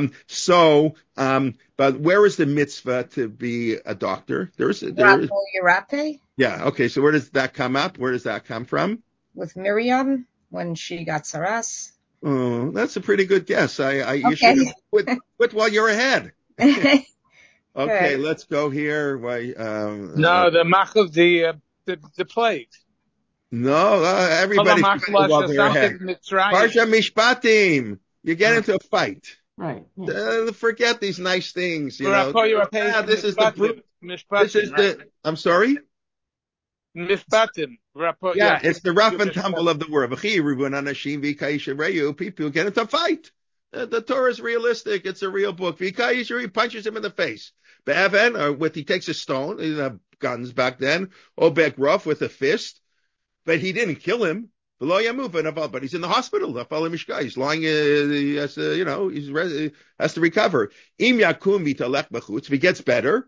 But where is the mitzvah to be a doctor? There's Rape. Yeah. Okay. So where does that come up? Where does that come from? With Miriam when she got saras. Oh, that's a pretty good guess. You should have quit while you're ahead. Okay. Let's go here. No, the mach of the plague. No, everybody's while they're ahead. Parsha Mishpatim. You get into a fight. Right. Forget these nice things. This is the. I'm sorry. Mifpatim. Yeah, it's the rough and tumble of the world. People get into a fight. The Torah is realistic. It's a real book. He punches him in the face. Be'even, or he takes a stone. He didn't have guns back then. Obek rough with a fist. But he didn't kill him. But he's in the hospital. He's lying. He has to, has to recover. If he gets better,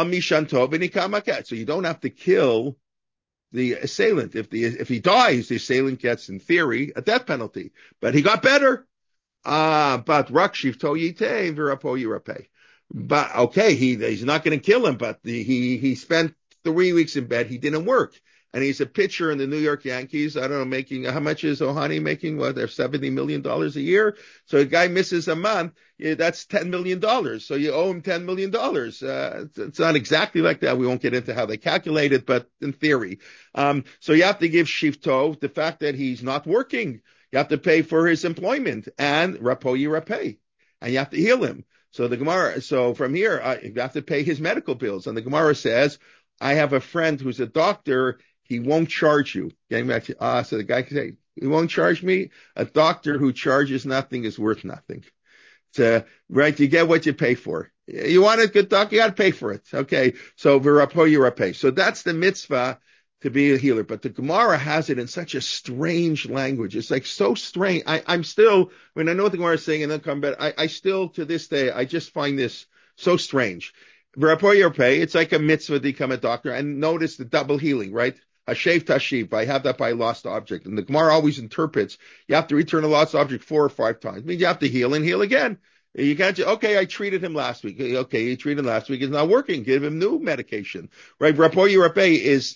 so you don't have to kill the assailant. If he dies, the assailant gets, in theory, a death penalty. But he got better. But Rakshiv to yite v'rapo yirapeh. But okay, he's not going to kill him. But he spent 3 weeks in bed. He didn't work. And he's a pitcher in the New York Yankees. I don't know, making, how much is Ohani making? What, they're $70 million a year. So a guy misses a month. That's $10 million. So you owe him $10 million. It's not exactly like that. We won't get into how they calculate it, but in theory. So you have to give Shifto the fact that he's not working. You have to pay for his employment and Rapo Yirapeh. And you have to heal him. So the Gemara, so from here, you have to pay his medical bills. And the Gemara says, I have a friend who's a doctor. He won't charge you. Getting back to, so the guy can say, he won't charge me. A doctor who charges nothing is worth nothing. Right? You get what you pay for. You want a good doctor, you got to pay for it. Okay. So v'rapo yirapeh. So that's the mitzvah to be a healer. But the Gemara has it in such a strange language. It's like so strange. I'm still, when I know what the Gemara is saying and then come back, I still, to this day, I just find this so strange. V'rapo yirapeh, it's like a mitzvah to become a doctor. And notice the double healing, right? Hashev Tashiv, I have that by lost object. And the Gemara always interprets, you have to return a lost object 4 or 5 times. It means you have to heal and heal again. You can't say, okay, I treated him last week. Okay, you treated him last week. It's not working. Give him new medication. Right? Rapo Yirapeh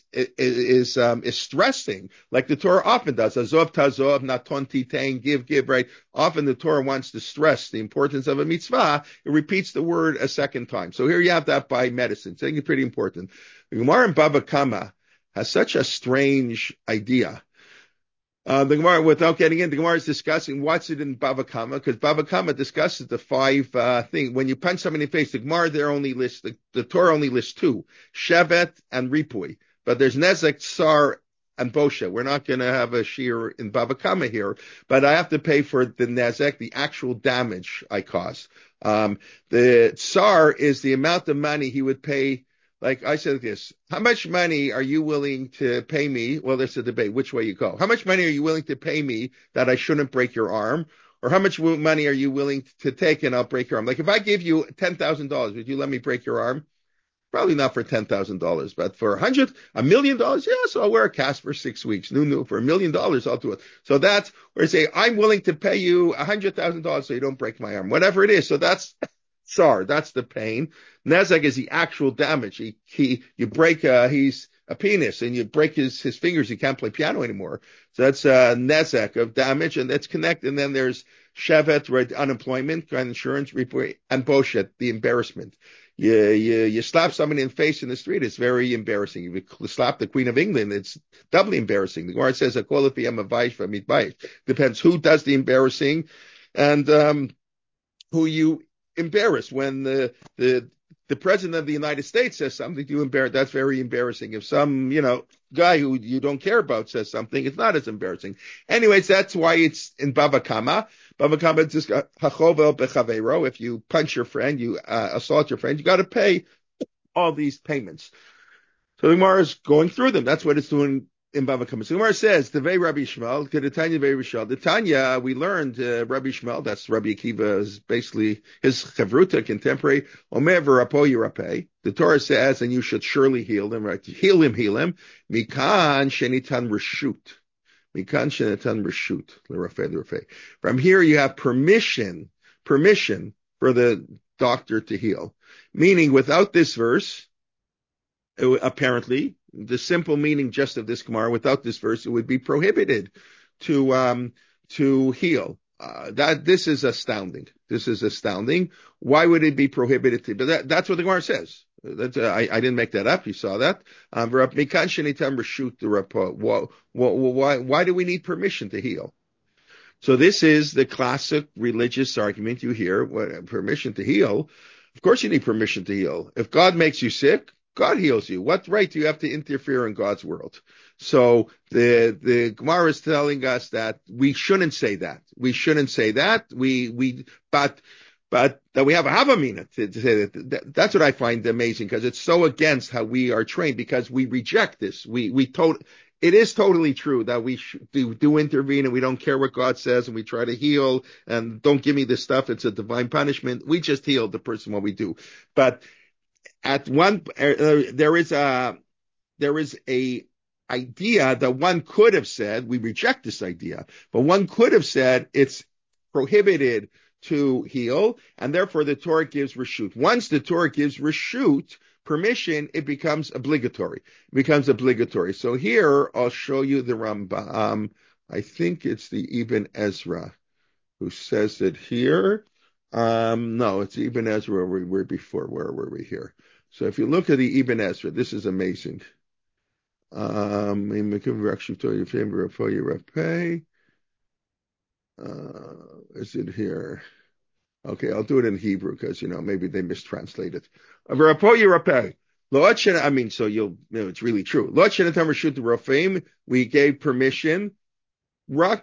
is stressing, like the Torah often does. Azov tazov, naton titang, give, right? Often the Torah wants to stress the importance of a mitzvah. It repeats the word a second time. So here you have that by medicine. So I think it's pretty important. The Gemara in Bava Kama has such a strange idea. The Gemara, without getting in, the Gemara is discussing what's it in Bava Kama, because Bava Kama discusses the 5 things. When you punch somebody in the face, the Gemara there only lists, the Torah only lists 2, Shevet and Ripui. But there's Nezek, Tsar, and Bosha. We're not going to have a shear in Bava Kama here, but I have to pay for the Nezek, the actual damage I caused. The Tsar is the amount of money he would pay. Like I said this, how much money are you willing to pay me? Well, there's a debate which way you go. How much money are you willing to pay me that I shouldn't break your arm? Or how much money are you willing to take and I'll break your arm? Like if I give you $10,000, would you let me break your arm? Probably not for $10,000, but for $1 million, yeah, so I'll wear a cast for 6 weeks. No, for $1 million, I'll do it. So that's where I say, I'm willing to pay you $100,000 so you don't break my arm, whatever it is. So that's Tsar, that's the pain. Nezek is the actual damage. You break, he's a penis and you break his fingers. He can't play piano anymore. So that's, Nezek of damage, and that's connected. And then there's Shevet, right, unemployment, insurance, and Boshet, the embarrassment. You slap somebody in the face in the street, it's very embarrassing. If you slap the Queen of England, it's doubly embarrassing. The Gemara says, depends who does the embarrassing and, who you embarrass. When the president of the United States says something to you, that's very embarrassing. If some, guy who you don't care about says something, it's not as embarrassing. Anyways, that's why it's in Bava Kama. Bava Kama is just hachovel bechavero. If you punch your friend, you assault your friend, you got to pay all these payments. So the Gemara is going through them. That's what it's doing in Bava Kama. So the Gemara says, Devei Rabbi Shmuel, to the Tanya Devei Rishal. The Tanya, we learned, Rabbi Shmuel, that's Rabbi Akiva, is basically his chavruta, contemporary, Omer v'rapo yirapeh. The Torah says, and you should surely heal him, right? Heal him. Mikan shenitan reshut. Mikan shenitan reshut. L'rafeh. From here you have permission for the doctor to heal. Meaning, without this verse, apparently, the simple meaning just of this Gemara, without this verse, it would be prohibited to heal. This is astounding. Why would it be prohibited? But that's what the Gemara says. I didn't make that up. You saw that. Why do we need permission to heal? So this is the classic religious argument you hear. Permission to heal? Of course you need permission to heal. If God makes you sick, God heals you. What right do you have to interfere in God's world? So the Gemara is telling us that we shouldn't say that. We shouldn't say that. But that we have a havamina to say that. That's what I find amazing, because it's so against how we are trained, because we reject this. It is totally true that we do intervene, and we don't care what God says, and we try to heal, and don't give me this stuff. It's a divine punishment. We just heal the person what we do. But at one, there is a idea that one could have said, we reject this idea, but one could have said it's prohibited to heal, and therefore the Torah gives reshut. Once the Torah gives reshut, permission, it becomes obligatory. So here I'll show you the Rambam. I think it's the Ibn Ezra who says it here. No, it's Ibn Ezra where we were before. Where were we here? So if you look at the Ibn Ezra, this is amazing. Is it here? Okay, I'll do it in Hebrew because, maybe they mistranslate it. I mean, so it's really true. We gave permission. So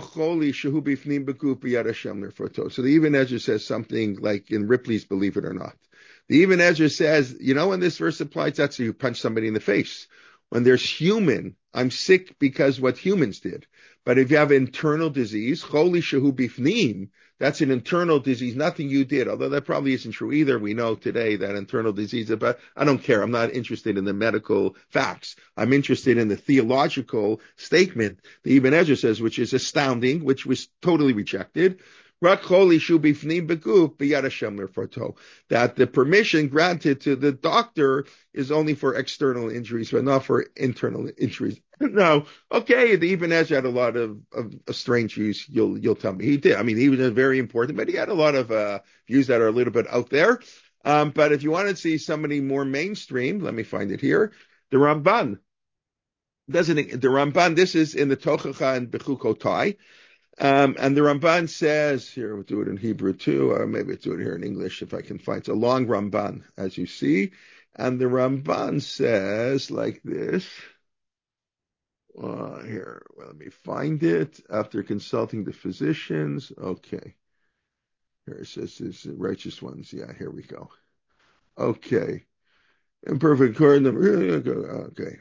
the Ibn Ezra says something like in Ripley's Believe It or Not. The Ibn Ezra says, when this verse applies, that's you punch somebody in the face. When there's human, I'm sick because what humans did. But if you have internal disease, choli shehu bifnim, that's an internal disease, nothing you did, although that probably isn't true either. We know today that internal disease, but I don't care. I'm not interested in the medical facts. I'm interested in the theological statement the Ibn Ezra says, which is astounding, which was totally rejected. That the permission granted to the doctor is only for external injuries, but not for internal injuries. No, okay, the Ibn Ezra had a lot of strange views. You'll tell me he did. I mean, he was very important, but he had a lot of views that are a little bit out there. But if you want to see somebody more mainstream, let me find it here. The Ramban. This is in the Tochacha and Bechukotai. And the Ramban says, here, we'll do it in Hebrew too, or maybe do it here in English if I can find it. It's a long Ramban, as you see. And the Ramban says like this. Here, let me find it. After consulting the physicians. Okay. Here it says, this righteous ones. Yeah, here we go. Okay. Imperfect accord. Okay.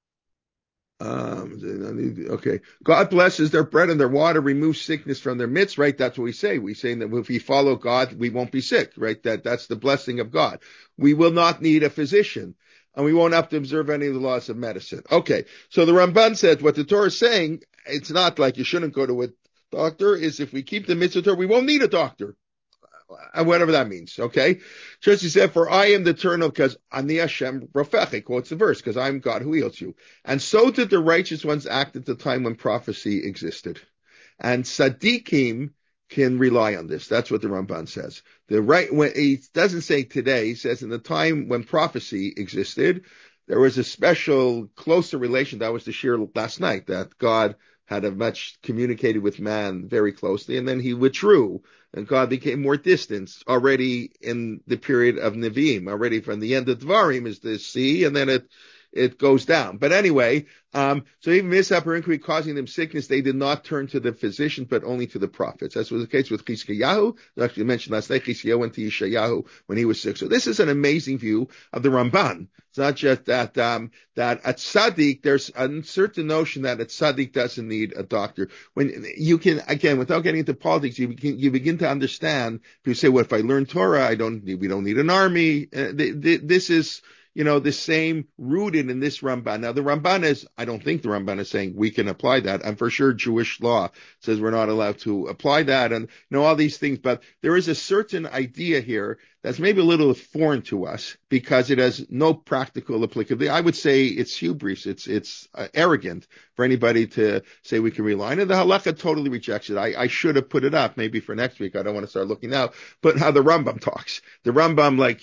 Okay. God blesses their bread and their water, removes sickness from their midst, right? That's what we say. We say that if we follow God, we won't be sick, right? That's the blessing of God. We will not need a physician, and we won't have to observe any of the laws of medicine. Okay. So the Ramban says what the Torah is saying, it's not like you shouldn't go to a doctor, is if we keep the mitzvah Torah, we won't need a doctor. Whatever that means, okay? Just he said, for I am the eternal, because Ani Hashem Rofech, he quotes the verse, because I am God who heals you. And so did the righteous ones act at the time when prophecy existed. And Tzaddikim can rely on this. That's what the Ramban says. When he doesn't say today, he says in the time when prophecy existed, there was a special closer relation. That was the shir last night, that God had communicated with man very closely, and then he withdrew, and God became more distant already in the period of Nevi'im. Already from the end of Dvarim is the sea, and then it goes down. But anyway, so even mishap or inquiry causing them sickness, they did not turn to the physicians, but only to the prophets. That was the case with Chizkiyahu. Actually mentioned last night, Chizkiyahu went to Yeshayahu when he was sick. So this is an amazing view of the Ramban. It's not just that at Tzaddik, there's a certain notion that a Tzaddik doesn't need a doctor. When you can, again, without getting into politics, you begin to understand, if you say, well, if I learn Torah, we don't need an army. This is, the same rooted in this Ramban. Now, the Ramban I don't think the Ramban is saying we can apply that. And for sure, Jewish law says we're not allowed to apply that and, all these things. But there is a certain idea here that's maybe a little foreign to us because it has no practical applicability. I would say it's hubris. It's arrogant for anybody to say we can rely on it. The halakha totally rejects it. I should have put it up maybe for next week. I don't want to start looking now, but how the Rambam talks. The Rambam, like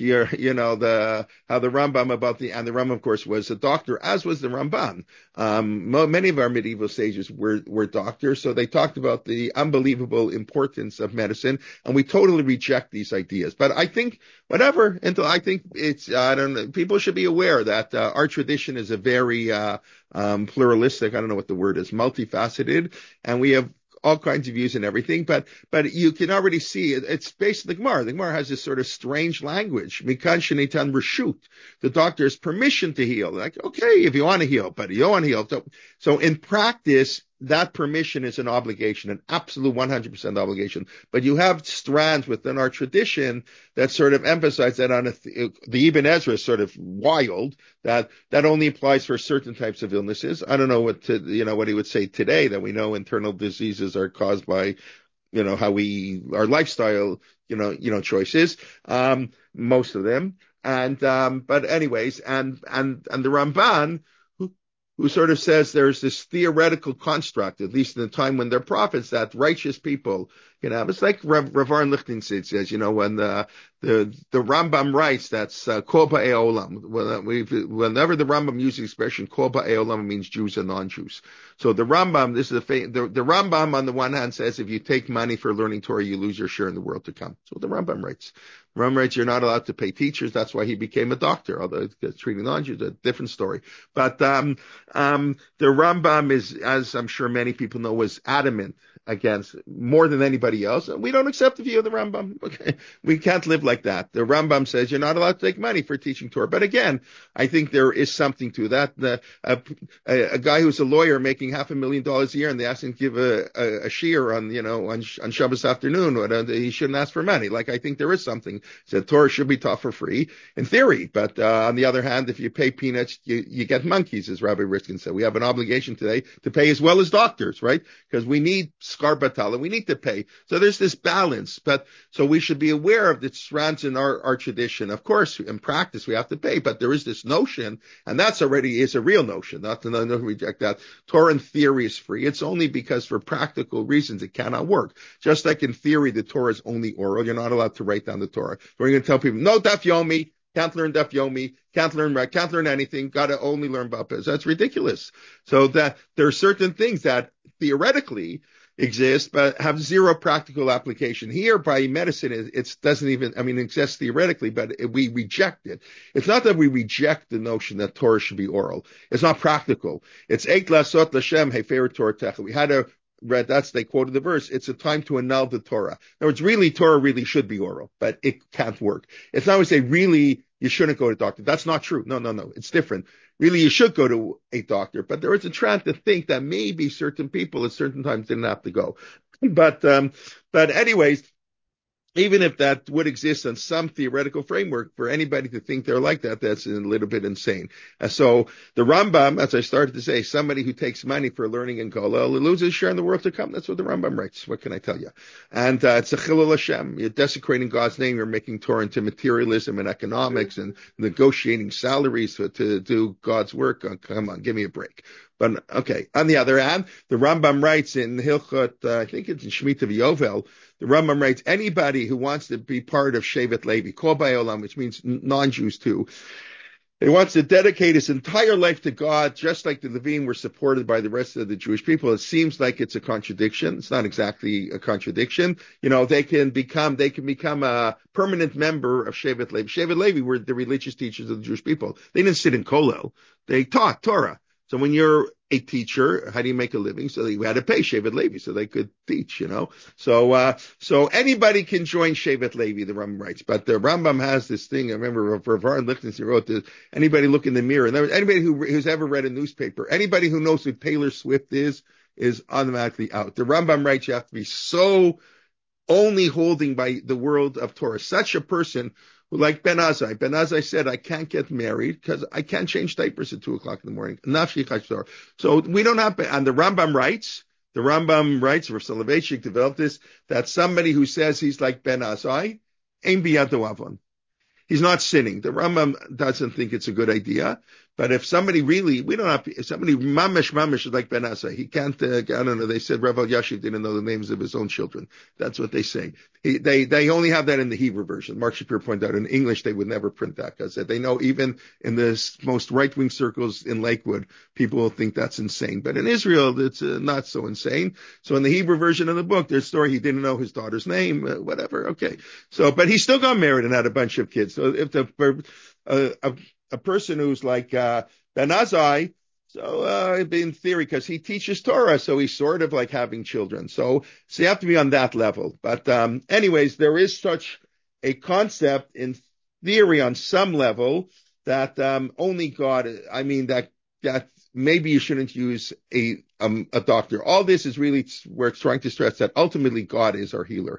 how the Rambam and the Rambam, of course, was a doctor, as was the Ramban. Many of our medieval sages were doctors, so they talked about the unbelievable importance of medicine, and we totally reject these ideas. But I think think whatever. Until I think it's, I don't know. People should be aware that our tradition is a very pluralistic. I don't know what the word is, multifaceted, and we have all kinds of views and everything, but you can already see it's based on the Gemara. The Gemara has this sort of strange language. Mikan shenitan reshut. The doctor has permission to heal. Like, okay, if you want to heal, but you don't want to heal. So in practice, that permission is an obligation, an absolute 100% obligation. But you have strands within our tradition that sort of emphasize that on the Ibn Ezra is sort of wild, that only applies for certain types of illnesses. I don't know what he would say today, that we know internal diseases are caused by, how our lifestyle, choices, most of them. But anyways, and the Ramban, who sort of says there's this theoretical construct, at least in the time when they're prophets, that righteous people can have. It's like Rav Aharon Lichtenstein says, when the Rambam writes, that's kol ba'ei olam. Whenever the Rambam uses the expression kol ba'ei olam, it means Jews and non-Jews. So the Rambam, the Rambam on the one hand says, if you take money for learning Torah, you lose your share in the world to come. So the Rambam writes. Rambam writes, you're not allowed to pay teachers. That's why he became a doctor, although it's treating non-Jews, a different story. But the Rambam is, as I'm sure many people know, was adamant against more than anybody else. And we don't accept the view of the Rambam. Okay. We can't live like that. The Rambam says you're not allowed to take money for teaching Torah. But again, I think there is something to that. A guy who's a lawyer making $500,000 a year, and they ask him to give a shiur on Shabbos afternoon, he shouldn't ask for money. Like, I think there is something. So Torah should be taught for free in theory. But on the other hand, if you pay peanuts, you get monkeys, as Rabbi Riskin said. We have an obligation today to pay as well as doctors, right? Because we need skar batala, we need to pay. So there's this balance. But so we should be aware of the strands in our tradition. Of course, in practice, we have to pay, but there is this notion, and that's already is a real notion, not to reject that. Torah in theory is free. It's only because for practical reasons it cannot work. Just like in theory, the Torah is only oral. You're not allowed to write down the Torah. We're going to tell people, no daf yomi, can't learn daf yomi, can't learn anything, got to only learn bapez. That's ridiculous. So that there are certain things that theoretically exist, but have zero practical application. Here, by medicine, it doesn't even, it exists theoretically, but we reject it. It's not that we reject the notion that Torah should be oral. It's not practical. It's Eik lasot l'Shem hefer Torah techa. We had a read, they quoted the verse, it's a time to annul the Torah. In other words, really, Torah really should be oral, but it can't work. It's not we say, really, you shouldn't go to a doctor. That's not true. No. It's different. Really, you should go to a doctor, but there is a trend to think that maybe certain people at certain times didn't have to go. But anyways, even if that would exist in some theoretical framework, for anybody to think they're like that, that's a little bit insane. So the Rambam, as I started to say, somebody who takes money for learning in Kollel loses share in the world to come. That's what the Rambam writes. What can I tell you? And it's a chilul Hashem. You're desecrating God's name. You're making Torah into materialism and economics and negotiating salaries to do God's work. Oh, come on, give me a break. But okay. On the other hand, the Rambam writes in Hilchot, I think it's in Shemitah V'Yovel, the Rambam writes, anybody who wants to be part of Shevet Levi, Kol Ba'ei Olam, which means non-Jews too, he wants to dedicate his entire life to God, just like the Levim were supported by the rest of the Jewish people. It seems like it's a contradiction. It's not exactly a contradiction. They can become a permanent member of Shevet Levi. Shevet Levi were the religious teachers of the Jewish people. They didn't sit in Kollel. They taught Torah. So when you're a teacher, how do you make a living? So you had to pay Shevet Levi so they could teach, So anybody can join Shevet Levi, the Rambam writes. But the Rambam has this thing. I remember Rav Aharon Lichtenstein wrote this, anybody look in the mirror. And anybody who's ever read a newspaper, anybody who knows who Taylor Swift is automatically out. The Rambam writes you have to be so only holding by the world of Torah. Such a person like Ben Azai. Ben Azai said, I can't get married because I can't change diapers at 2:00 in the morning. So we don't have, and the Rambam writes, Rav Soloveitchik developed this, that somebody who says he's like Ben Azai, ein biyado avon. He's not sinning. The Rambam doesn't think it's a good idea But if somebody really, we don't have, if somebody mamish is like Ben Asa, he can't, I don't know, they said Rav Yashiv didn't know the names of his own children. That's what they say. They only have that in the Hebrew version. Mark Shapiro pointed out in English, they would never print that because they know even in the most right-wing circles in Lakewood, people will think that's insane. But in Israel, it's not so insane. So in the Hebrew version of the book, there's a story he didn't know his daughter's name, whatever. Okay. So, but he still got married and had a bunch of kids. So if a person who's like Ben Azai, so in theory, because he teaches Torah, so he's sort of like having children. So you have to be on that level. But anyways, there is such a concept in theory on some level that only God, I mean, that maybe you shouldn't use a doctor. All this is really where it's trying to stress that ultimately God is our healer.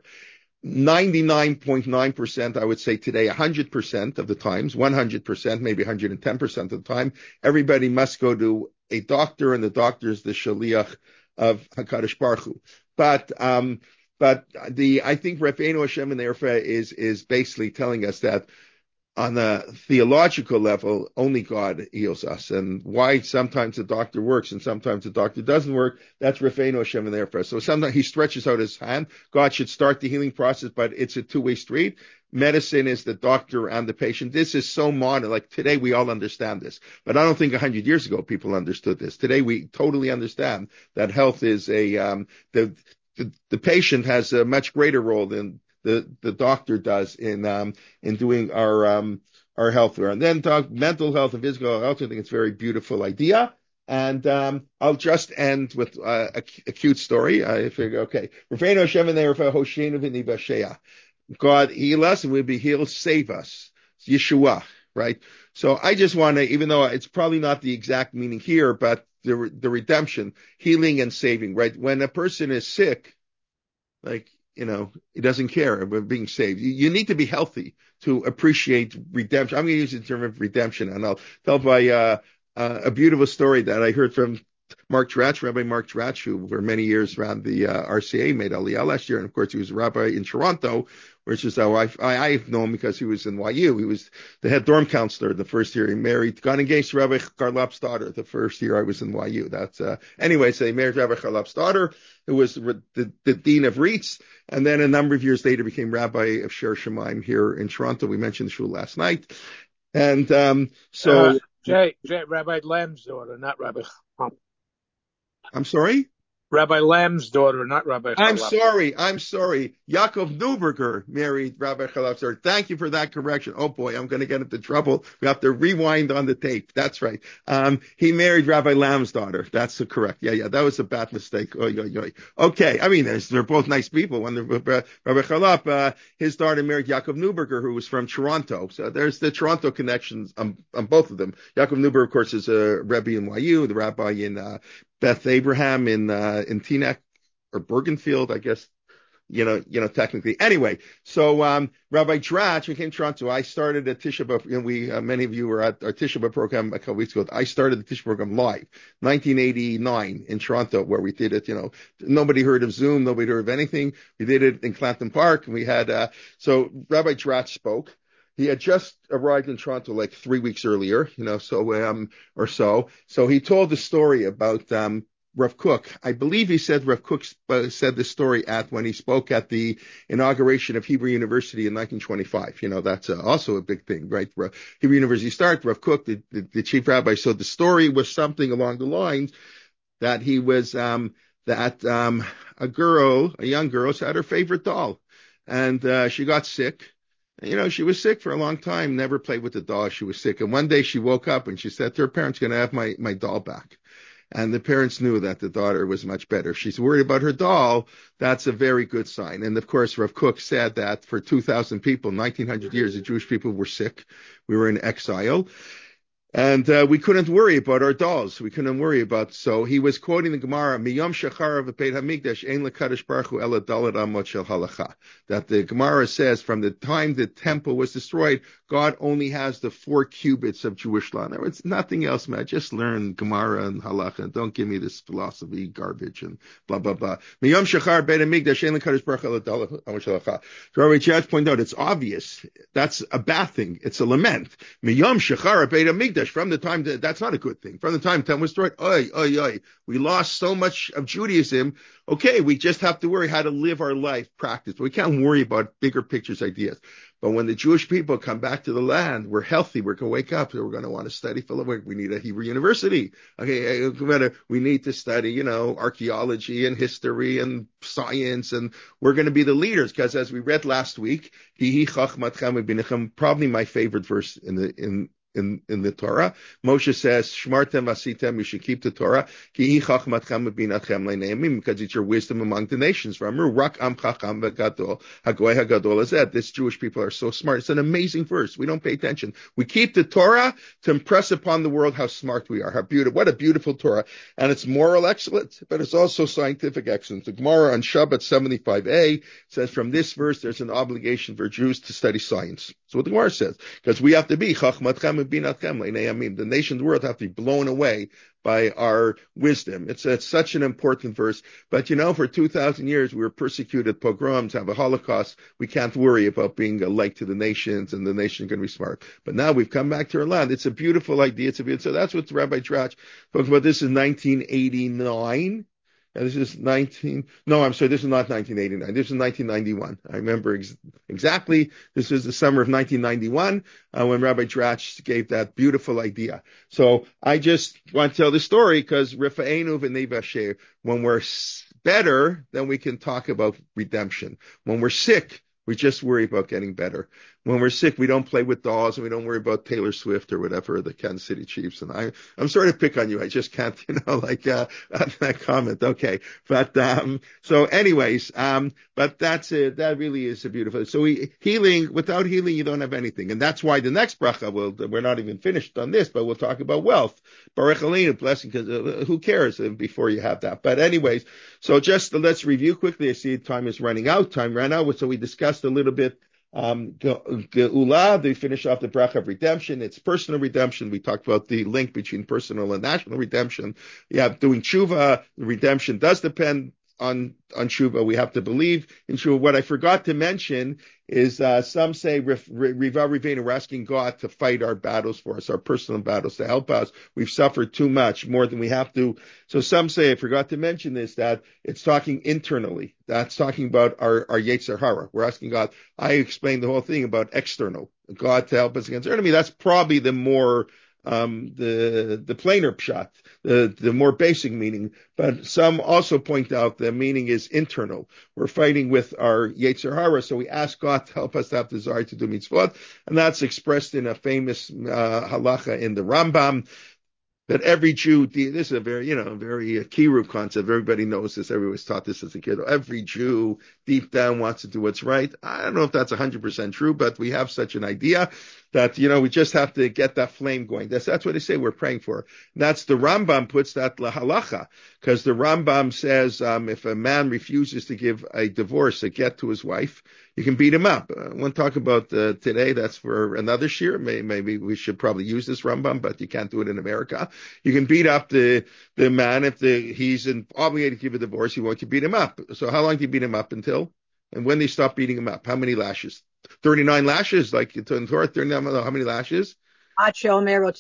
99.9%, I would say today, 100% of the times, 100%, maybe 110% of the time, everybody must go to a doctor, and the doctor is the shaliach of HaKadosh Baruch Hu. But I think Refeinu Hashem and Erfa is basically telling us that on a theological level, only God heals us. And why sometimes the doctor works and sometimes the doctor doesn't work, that's Refeinu Hashem and Erfa. So sometimes he stretches out his hand. God should start the healing process, but it's a two-way street. Medicine is the doctor and the patient. This is so modern. Like today, we all understand this. But I don't think 100 years ago people understood this. Today, we totally understand that health is the patient has a much greater role than the doctor does in doing our health care. And then talk mental health and physical health. I think it's a very beautiful idea. And I'll just end with a cute story. I figure, okay, God heal us and we'll be healed, save us. Yeshua, right? So I just want to, even though it's probably not the exact meaning here, but the redemption, healing and saving, right? When a person is sick, like, he doesn't care about being saved. You need to be healthy to appreciate redemption. I'm going to use the term of redemption, and I'll tell by a beautiful story that I heard from Mark Dratch, Rabbi Mark Dratch, who for many years ran the RCA, made Aliyah last year, and of course he was a rabbi in Toronto, which is how I've known him because he was in YU. He was the head dorm counselor the first year he married, got engaged to Rabbi Garlap's daughter the first year I was in YU. That's anyway, so he married Rabbi Garlap's daughter, who was the dean of REITs, and then a number of years later became rabbi of Sher Shemaim here in Toronto. We mentioned the shul last night. And Jay, Rabbi Lamb's daughter, not Rabbi. I'm sorry? Rabbi Lamb's daughter, not Rabbi Chalap. I'm sorry. Yaakov Neuberger married Rabbi Chalap's daughter. Thank you for that correction. Oh boy, I'm going to get into trouble. We have to rewind on the tape. That's right. He married Rabbi Lamb's daughter. That's correct. Yeah. That was a bad mistake. Okay. I mean, they're both nice people. When Rabbi Chalap, his daughter married Yaakov Neuberger, who was from Toronto. So there's the Toronto connections on both of them. Yaakov Neuberger, of course, is a Rebbe in YU, the rabbi in Beth Abraham in Teaneck or Bergenfield, I guess, technically. Anyway, so Rabbi Dratch became Toronto. I started a Tisha B'Av, many of you were at our Tisha B'Av program a couple weeks ago. I started the Tisha B'Av program live, 1989 in Toronto, where we did it, nobody heard of Zoom, nobody heard of anything. We did it in Clanton Park, and we had, so Rabbi Dratch spoke. He had just arrived in Toronto like 3 weeks earlier, or so. So he told the story about Rav Kook. I believe he said Rav Kook said this story when he spoke at the inauguration of Hebrew University in 1925. That's also a big thing, right? Hebrew University started, Rav Kook, the chief rabbi. So the story was something along the lines that he was a young girl, had her favorite doll, and she got sick. She was sick for a long time, never played with the doll. She was sick. And one day she woke up and she said to her parents, going to have my doll back. And the parents knew that the daughter was much better. She's worried about her doll. That's a very good sign. And of course, Rav Kook said that for 2,000 people, 1,900 years, the Jewish people were sick. We were in exile. And we couldn't worry about our dolls. So he was quoting the Gemara, Miyom Shachar v'Peit Hamikdash ein lekadosh baruch hu ela daled amot shel halacha. That the Gemara says from the time the temple was destroyed, God only has the 4 cubits of Jewish law. Now, it's nothing else, man. Just learn Gemara and halacha, and don't give me this philosophy garbage and blah, blah, blah. Miyom Shachar Beit Hamikdash ein lekadosh baruch hu ela daled amot shel halacha. So Rabbi Dratch pointed out, it's obvious. That's a bad thing. It's a lament. Miyom Shachar Beit Hamikdash. Yish, from the time that's not a good thing. From the time Temple was destroyed, we lost so much of Judaism. Okay, we just have to worry how to live our life, practice. But we can't worry about bigger pictures, ideas. But when the Jewish people come back to the land, we're healthy. We're going to wake up. We're going to want to study Philippians. We need a Hebrew university. Okay, we need to study, archaeology and history and science, and we're going to be the leaders. Because as we read last week, probably my favorite verse in the Torah. Moshe says, Shmartem vasitem, you should keep the Torah, because it's your wisdom among the nations. This Jewish people are so smart. It's an amazing verse. We don't pay attention. We keep the Torah to impress upon the world how smart we are, how beautiful. What a beautiful Torah. And it's moral excellence, but it's also scientific excellence. The Gemara on Shabbat 75a says from this verse, there's an obligation for Jews to study science. So what the Gemara says, because we have to be the nations of the world have to be blown away by our wisdom. It's such an important verse. But for 2,000 years we were persecuted, pogroms, have a Holocaust. We can't worry about being a light to the nations, and the nations are going to be smart. But now we've come back to our land. It's a beautiful idea. So that's what Rabbi Drach talks about. This is 1989. This is this is not 1989. This is 1991. I remember exactly. This was the summer of 1991 when Rabbi Drach gave that beautiful idea. So I just want to tell the story because Rifa'enu v'nei v'asher, when we're better, then we can talk about redemption. When we're sick, we just worry about getting better. When we're sick, we don't play with dolls and we don't worry about Taylor Swift or whatever, the Kansas City Chiefs. And I'm sorry to pick on you. I just can't, that comment. Okay. But, so anyways, but that's it. That really is a beautiful, so without healing, you don't have anything. And that's why the next bracha we're not even finished on this, but we'll talk about wealth. Baruch Aleinu, blessing, because who cares before you have that? But anyways, so just let's review quickly. I see time is running out. Time ran out. So we discussed a little bit Geula, they finish off the bracha of redemption. It's personal redemption. We talked about the link between personal and national redemption. Doing tshuva, redemption does depend on tshuva. We have to believe in tshuva. What I forgot to mention is some say we're asking God to fight our battles for us, our personal battles, to help us. We've suffered too much, more than we have to. So some say, I forgot to mention this, that it's talking internally. That's talking about our Yetzer Hara. We're asking God. I explained the whole thing about external, God to help us against our enemy. That's probably the more the plainer pshat, the more basic meaning, but some also point out the meaning is internal. We're fighting with our Yetzer Hara, so we ask God to help us to have desire to do mitzvot, and that's expressed in a famous halacha in the Rambam, that every Jew, this is a very, very Kiru concept. Everybody knows this. Everybody's taught this as a kid. Every Jew deep down wants to do what's right. I don't know if that's 100% true, but we have such an idea that, we just have to get that flame going. That's what they say we're praying for. And that's the Rambam puts that lahalacha, because the Rambam says, if a man refuses to give a divorce, a get to his wife, you can beat him up. I won't talk about today. That's for another shir. Maybe we should probably use this Rambam, but you can't do it in America. You can beat up the man if he's obligated to give a divorce. You want to beat him up. So how long do you beat him up until? And when they stop beating him up? How many lashes? 39 lashes, like in Torah. 39. How many lashes? Until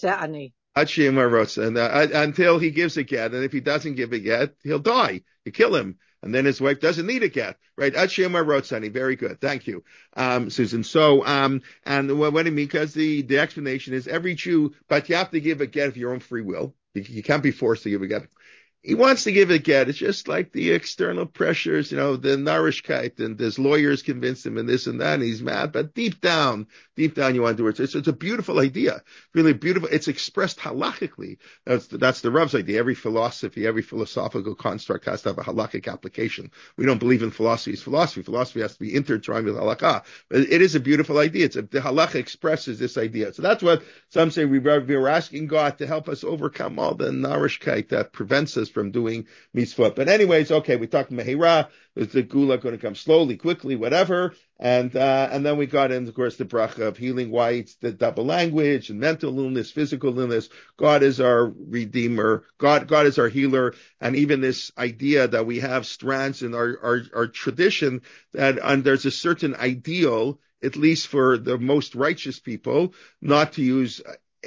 he gives a get, and if he doesn't give a get, he'll die. You kill him. And then his wife doesn't need a get, right? Very good. Thank you, Susan. So, and what I mean, because the explanation is every Jew, but you have to give a get of your own free will. You can't be forced to give a get. He wants to give a get. It's just like the external pressures, the narishkeit, and his lawyers convince him and this and that, and he's mad. But deep down you want to do it. It's a beautiful idea, really beautiful. It's expressed halachically. That's the Rav's idea. Every philosophy, every philosophical construct has to have a halachic application. We don't believe in philosophy as philosophy. Philosophy has to be intertwined with halakha. But it is a beautiful idea. The halacha expresses this idea. So that's what some say. We're asking God to help us overcome all the narishkeit that prevents us from doing mitzvot. But anyways, okay, we talked Mehira. Is the Gula going to come slowly, quickly, whatever? And then we got in, of course, the bracha of healing, why it's the double language and mental illness, physical illness. God is our redeemer. God is our healer. And even this idea that we have strands in our tradition and there's a certain ideal, at least for the most righteous people, not to use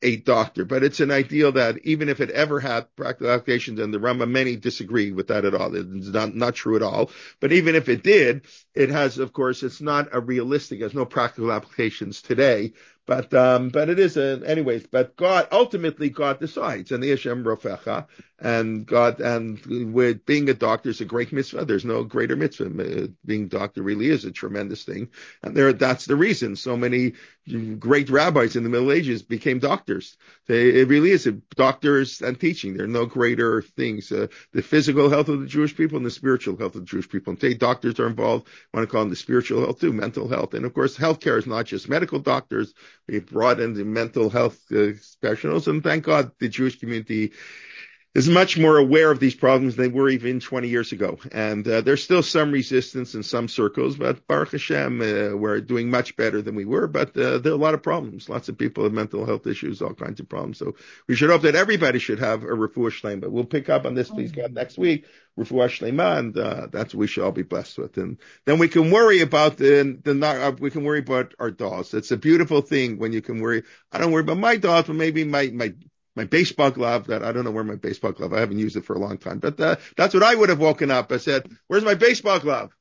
a doctor, but it's an ideal that even if it ever had practical applications, and the Rambam, many disagree with that at all. It's not true at all. But even if it did, it has, of course, it's not a realistic, it has no practical applications today. But it is anyways. But ultimately, God decides, and the Hashem Rofecha, and God, and with being a doctor is a great mitzvah. There's no greater mitzvah. Being a doctor really is a tremendous thing, and that's the reason so many great rabbis in the Middle Ages became doctors. It really is doctors and teaching. There are no greater things. The physical health of the Jewish people and the spiritual health of the Jewish people. And today, doctors are involved. I want to call them the spiritual health too, mental health, and of course, healthcare is not just medical doctors. We brought in the mental health professionals, and thank God the Jewish community is much more aware of these problems than they were even 20 years ago. And there's still some resistance in some circles, but Baruch Hashem, we're doing much better than we were. But there are a lot of problems. Lots of people have mental health issues, all kinds of problems. So we should hope that everybody should have a refuah shleima. But we'll pick up on this, please God, next week, refuah shleima, and that's what we should all be blessed with. And then we can worry about we can worry about our dolls. It's a beautiful thing when you can worry. I don't worry about my dolls, but maybe my baseball glove that I don't know where my baseball glove. I haven't used it for a long time, but that's what I would have woken up. I said, "Where's my baseball glove?"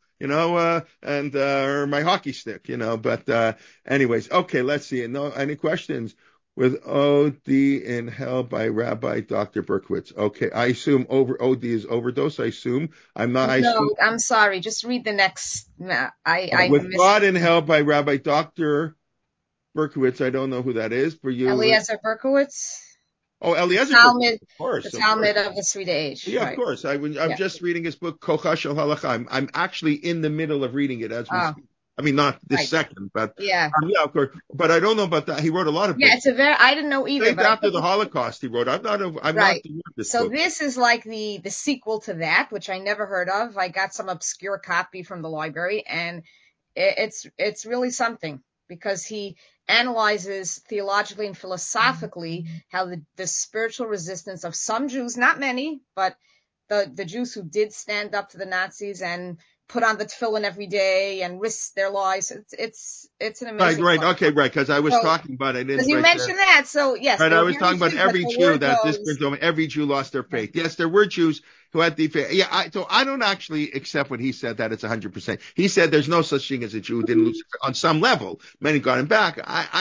Or my hockey stick, But anyways, okay, let's see. Any questions? With OD in Hell by Rabbi Dr. Berkowitz. Okay, I assume OD is overdose. I assume I'm not. No, I'm sorry. Just read the next. With God in Hell by Rabbi Dr. Berkowitz. I don't know who that is. For you, Eliezer Berkowitz. Oh, Eliezer, Talmud, of course. The Talmud of the Sridei Age. Yeah, right. Of course. I'm just reading his book, Kocha Shel Halacha. I'm actually in the middle of reading it as we speak. I mean, not this second, but yeah, of course. But I don't know about that. He wrote a lot of books. Yeah, I didn't know either. But after the Holocaust, he wrote. I'm not right. This so book. This is like the sequel to that, which I never heard of. I got some obscure copy from the library, and it's really something, because he analyzes theologically and philosophically how the spiritual resistance of some Jews, not many, but the Jews who did stand up to the Nazis and put on the tefillin every day and risk their lives. It's an amazing right. Okay, right. Because I was talking about it. Because you mentioned that, so yes. Right, I was talking about every Jew every Jew lost their faith. Yes, there were Jews who had the faith. Yeah, so I don't actually accept when he said that it's 100%. He said there's no such thing as a Jew who didn't lose on some level. Many got him back.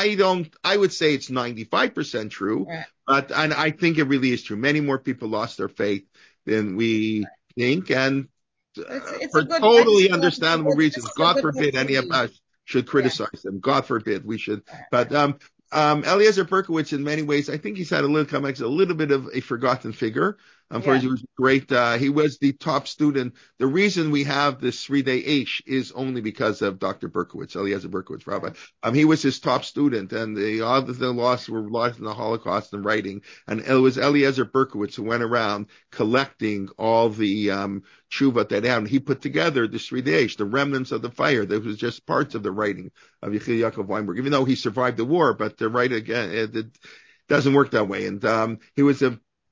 I would say it's 95% true, but I think it really is true. Many more people lost their faith than we think, and for totally understandable reasons. God forbid any of us should criticize them. God forbid we should. But Eliezer Berkowitz, in many ways, I think he's had a little bit of a forgotten figure. He was great. He was the top student. The reason we have this Sridei Eish is only because of Dr. Berkowitz, Eliezer Berkowitz, Rabbi. He was his top student, and the others were lost in the Holocaust and writing. And it was Eliezer Berkowitz who went around collecting all the tshuva that happened. He put together the Sridei Eish, the remnants of the fire. That was just parts of the writing of Yechiel Yaakov Weinberg, even though he survived the war. But to write again, it doesn't work that way. And he was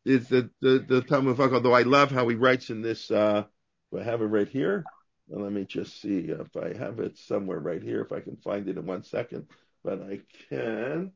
the Talmud, although I love how he writes in this. Do I have it right here? Well, let me just see if I have it somewhere right here, if I can find it in 1 second. But I can't.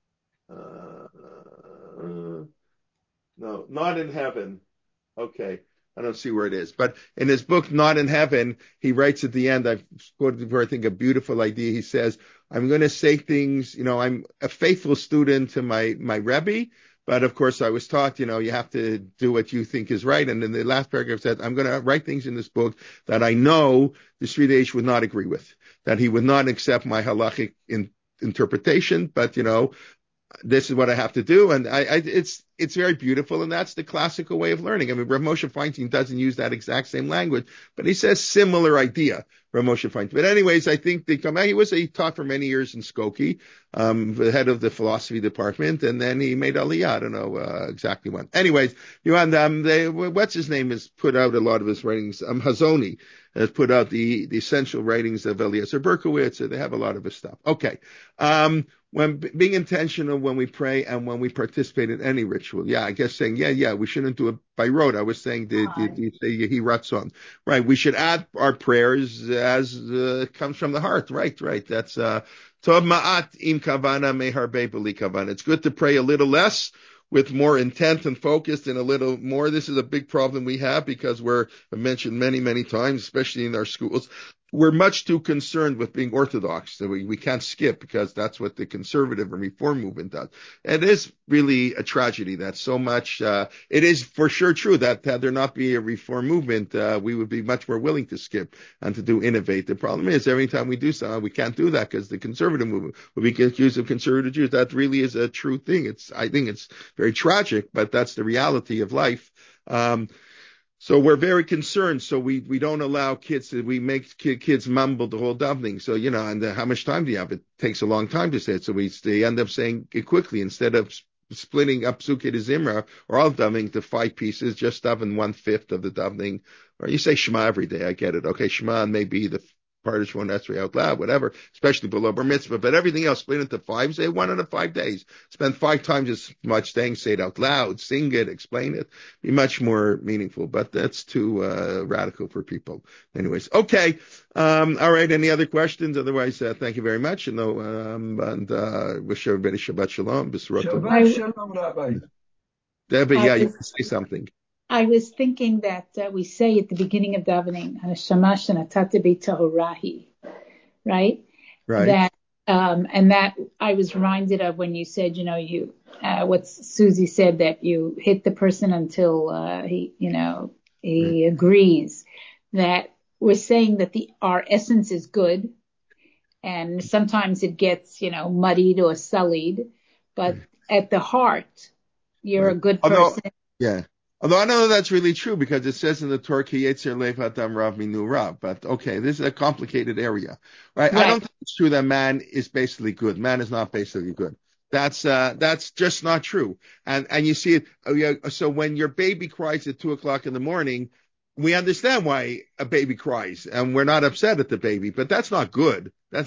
No, not in heaven. Okay. I don't see where it is. But in his book, Not in Heaven, he writes at the end, I've quoted before, I think a beautiful idea. He says, I'm going to say things, I'm a faithful student to my Rebbe, but of course I was taught, you have to do what you think is right. And in the last paragraph said, I'm going to write things in this book that I know the Sridei Eish would not agree with, that he would not accept my halachic interpretation, but this is what I have to do. And it's very beautiful. And that's the classical way of learning. I mean, Rav Moshe Feinstein doesn't use that exact same language, but he says similar idea, Rav Moshe Feinstein. But anyways, I think he taught for many years in Skokie, the head of the philosophy department. And then he made Aliyah. I don't know exactly when. Anyways, what's his name has put out a lot of his writings. Hazoni has put out the essential writings of Eliezer Berkowitz. They have a lot of his stuff. Okay. When being intentional when we pray and when we participate in any ritual. Yeah, I guess saying, we shouldn't do it by rote. I was saying the Yehi Ratzon. Right. We should add our prayers as comes from the heart. Right. That's Tov ma'at im kavana meharbe b'li kavana. It's good to pray a little less with more intent and focused and a little more. This is a big problem we have because I've mentioned many, many times, especially in our schools, we're much too concerned with being orthodox. So we can't skip because that's what the conservative and reform movement does. And it is really a tragedy that so much, it is for sure true that had there not be a reform movement, we would be much more willing to skip and to do innovate. The problem is every time we do something, we can't do that because the conservative movement will be accused of conservative Jews. That really is a true thing. I think it's very tragic, but that's the reality of life. So we're very concerned. So we don't allow kids we make kids mumble the whole davening. So, and how much time do you have? It takes a long time to say it. So they end up saying it quickly instead of splitting up Sukkot Zimra or all davening to 5 pieces, just daven 1/5 of the davening. Or you say Shema every day. I get it. Okay. Shema may be the part of Shemona Esrei out loud, whatever, especially below Bar Mitzvah, but everything else split into 5, say 1 out of 5 days. Spend 5 times as much saying, say it out loud, sing it, explain it, be much more meaningful, but that's too radical for people. Anyways, okay. All right. Any other questions? Otherwise, thank you very much. And wish everybody Shabbat Shalom. Shabbat Shalom, Rabbi. Debbie, you can say something. I was thinking that we say at the beginning of davening, Shamash Natata B'Torahi, right? Right. That, and that I was reminded of when you said, what Susie said, that you hit the person until he agrees. That we're saying that our essence is good, and sometimes it gets, muddied or sullied, but at the heart, you're a good person. Although I don't know that's really true because it says in the Torah, Ki Yetzer Lev Adam Rav Minu Rav. But okay, this is a complicated area, right? I don't think it's true that man is basically good. Man is not basically good. That's just not true. And you see it. So when your baby cries at 2:00 in the morning, we understand why a baby cries and we're not upset at the baby, but that's not good. It's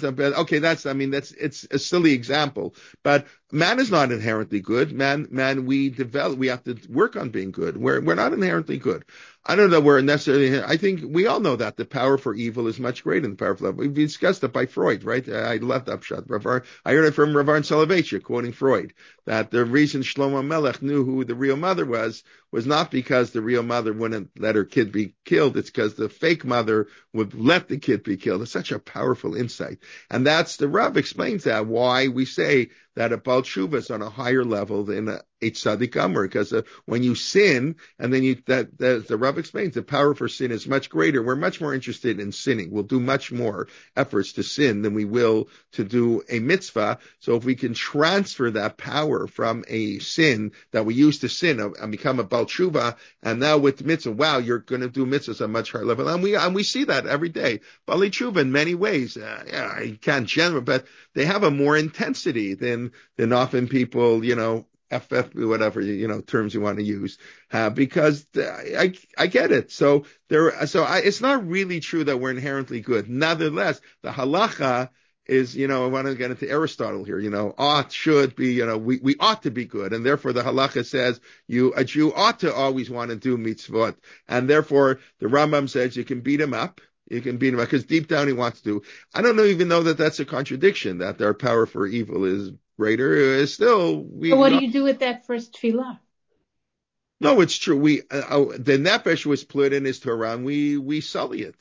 a silly example, but man is not inherently good. Man, we have to work on being good. We're not inherently good. I don't know we're necessarily, I think we all know that the power for evil is much greater than the power for love. We've discussed it by Freud, right? I left Upshot. I heard it from Rav Aaron Soloveitchik quoting Freud, that the reason Shlomo Melech knew who the real mother was not because the real mother wouldn't let her kid be killed. It's because the fake mother would let the kid be killed. It's such a powerful insight. And that's the Rav explains that why we say that a Baal Tshuva is on a higher level than a Tzaddik Amor, because when you sin, and then the Rav explains, the power for sin is much greater. We're much more interested in sinning. We'll do much more efforts to sin than we will to do a mitzvah. So if we can transfer that power from a sin that we used to sin and become a Baal Tshuva, and now with mitzvah, wow, you're going to do mitzvahs at a much higher level. And we see that every day. Bali Tshuva in many ways, I can't generalize, but they have a more intensity than often people, FF, whatever, terms you want to use, because I get it. So it's not really true that we're inherently good. Nevertheless, the halacha is, I want to get into Aristotle here, ought, should be, we ought to be good. And therefore the halacha says a Jew ought to always want to do mitzvot. And therefore the Rambam says you can beat him up. You can beat him up because deep down he wants to. I don't even know that that's a contradiction, that our power for evil is greater. Still, So what do you do with that first tefillah? No, it's true. The nefesh was split in his Torah, and we sully it.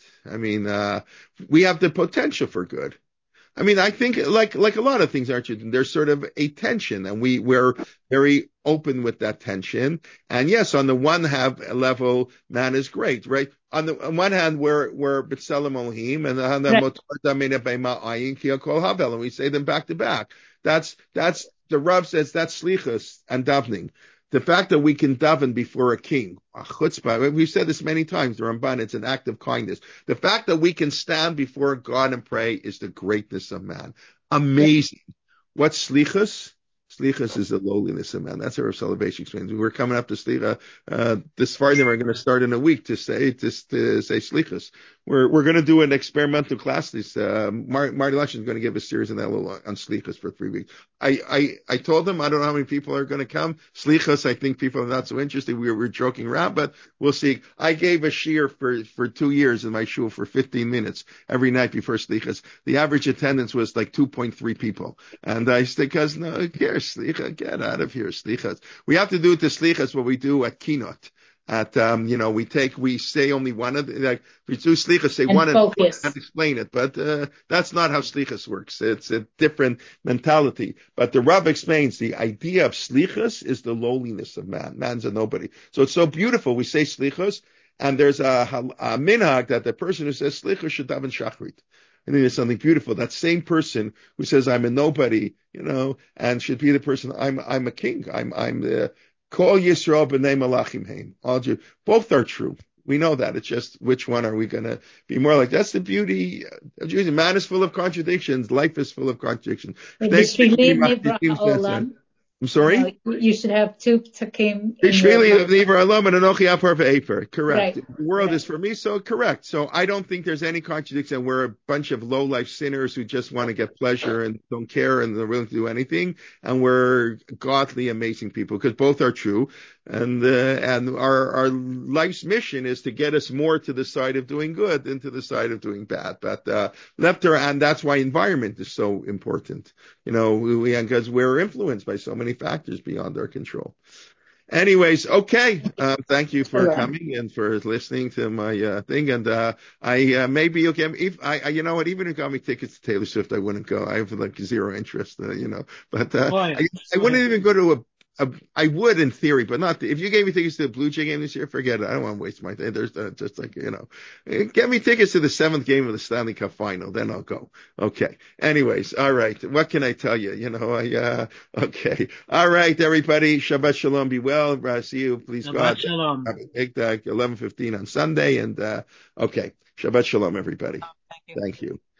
We have the potential for good. I think like a lot of things, aren't you? There's sort of a tension, and we're very open with that tension. And yes, on the one level, man is great, right? On one hand, we're B'Tselem Elohim, and on the other, and we say them back to back. That's the Rav says that's slichus and davening. The fact that we can daven before a king, chutzpah, we've said this many times, the Ramban, it's an act of kindness. The fact that we can stand before God and pray is the greatness of man. Amazing. What's slichus? Slichas is the lowliness of man. That's how Rav Soloveitchik explains. We're coming up to Slicha. The Sfardim are going to start in a week to say Slichas. We're going to do an experimental class. Marty Lunch is going to give a series on that on Slichas for 3 weeks. I told them I don't know how many people are going to come. Slichas, I think people are not so interested. We're joking around, but we'll see. I gave a shiur for 2 years in my shul for 15 minutes every night before Slichas. The average attendance was like 2.3 people. And I said, because no, who cares? Slicha, get out of here, Slichas. We have to do the Slichas what we do at Kinot. We say only one of the, like, we do Slichas, say and one focus. And explain it. But, that's not how Slichas works. It's a different mentality. But the Rav explains the idea of Slichas is the lowliness of man. Man's a nobody. So it's so beautiful. We say Slichas, and there's a minhag that the person who says Slichas should daven Shachrit. I think there's something beautiful. That same person who says I'm a nobody, and should be the person I'm a king. I'm the Kol Yisrael b'nei Malachim Hein. All Jew. Both are true. We know that. It's just which one are we going to be more like? That's the beauty of Judaism. Man is full of contradictions. Life is full of contradictions. I'm sorry? You should have two Psukim. Correct. Right. The world is for me, so correct. So I don't think there's any contradiction. We're a bunch of low-life sinners who just want to get pleasure and don't care and they're willing to do anything. And we're godly, amazing people, because both are true. And our life's mission is to get us more to the side of doing good than to the side of doing bad. But, and that's why environment is so important. Because we're influenced by so many factors beyond our control. Anyways, okay. Thank you for coming and for listening to my thing. And maybe you'll get me. Even if you got me tickets to Taylor Swift, I wouldn't go. I have like zero interest, But I wouldn't even go to I would in theory, but not. If you gave me tickets to the Blue Jay game this year, forget it. I don't want to waste my time. There's just like, get me tickets to the 7th game of the Stanley Cup final, then I'll go. Okay. Anyways, all right. What can I tell you? Okay. All right, everybody. Shabbat Shalom. Be well. See you, please. Shabbat God. Shalom. 11:15 on Sunday. And, okay. Shabbat Shalom, everybody. Thank you. Thank you.